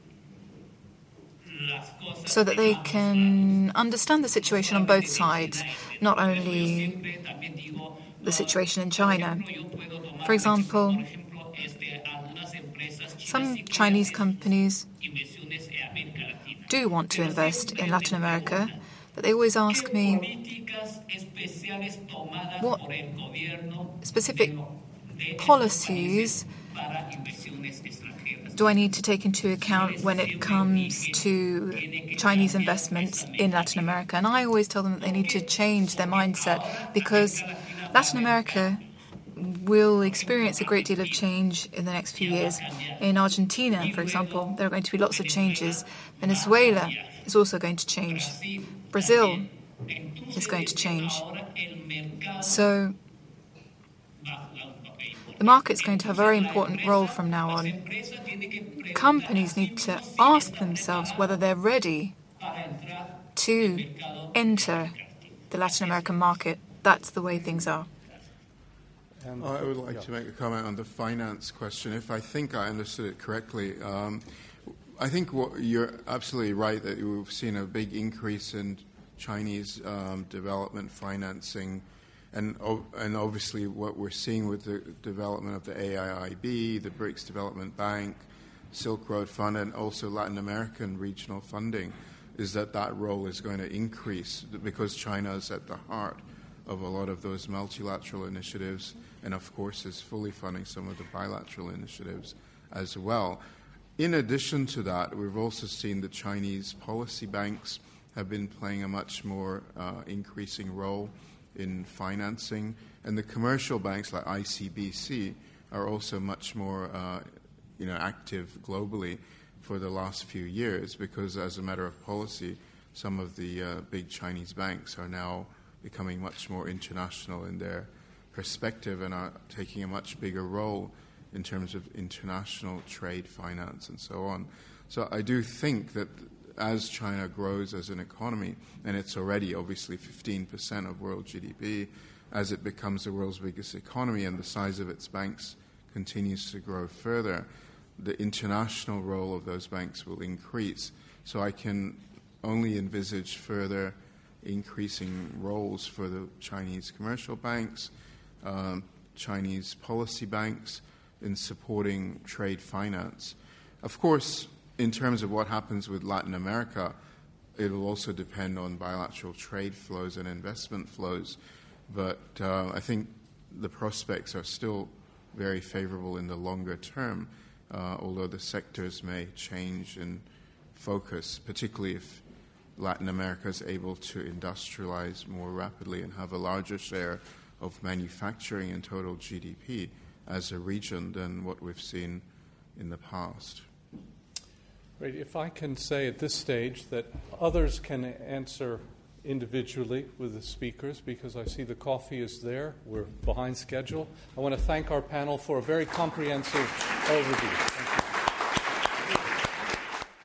so that they can understand the situation on both sides, not only the situation in China. For example, some Chinese companies do want to invest in Latin America, but they always ask me, what specific policies do I need to take into account when it comes to Chinese investments in Latin America? And I always tell them that they need to change their mindset, because Latin America will experience a great deal of change in the next few years. In Argentina, for example, there are going to be lots of changes. Venezuela is also going to change. Brazil is going to change. So the market's going to have a very important role from now on. Companies need to ask themselves whether they're ready to enter the Latin American market. That's the way things are. I would like to make a comment on the finance question. If I think I understood it correctly, I think you're absolutely right that we've seen a big increase in Chinese development financing, and obviously what we're seeing with the development of the AIIB, the BRICS Development Bank, Silk Road Fund, and also Latin American regional funding, is that role is going to increase because China is at the heart of a lot of those multilateral initiatives, and of course is fully funding some of the bilateral initiatives as well. In addition to that, we've also seen the Chinese policy banks have been playing a much more increasing role in financing, and the commercial banks like ICBC are also much more active globally for the last few years, because as a matter of policy, some of the big Chinese banks are now becoming much more international in their perspective and are taking a much bigger role in terms of international trade, finance, and so on. So I do think that as China grows as an economy, and it's already obviously 15% of world GDP, as it becomes the world's biggest economy and the size of its banks continues to grow further, the international role of those banks will increase. So I can only envisage further increasing roles for the Chinese commercial banks, Chinese policy banks in supporting trade finance. Of course, in terms of what happens with Latin America, it will also depend on bilateral trade flows and investment flows. But I think the prospects are still very favorable in the longer term, although the sectors may change in focus, particularly if Latin America is able to industrialize more rapidly and have a larger share of manufacturing in total GDP as a region than what we've seen in the past. Great. If I can say at this stage that others can answer individually with the speakers, because I see the coffee is there. We're behind schedule. I want to thank our panel for a very comprehensive overview.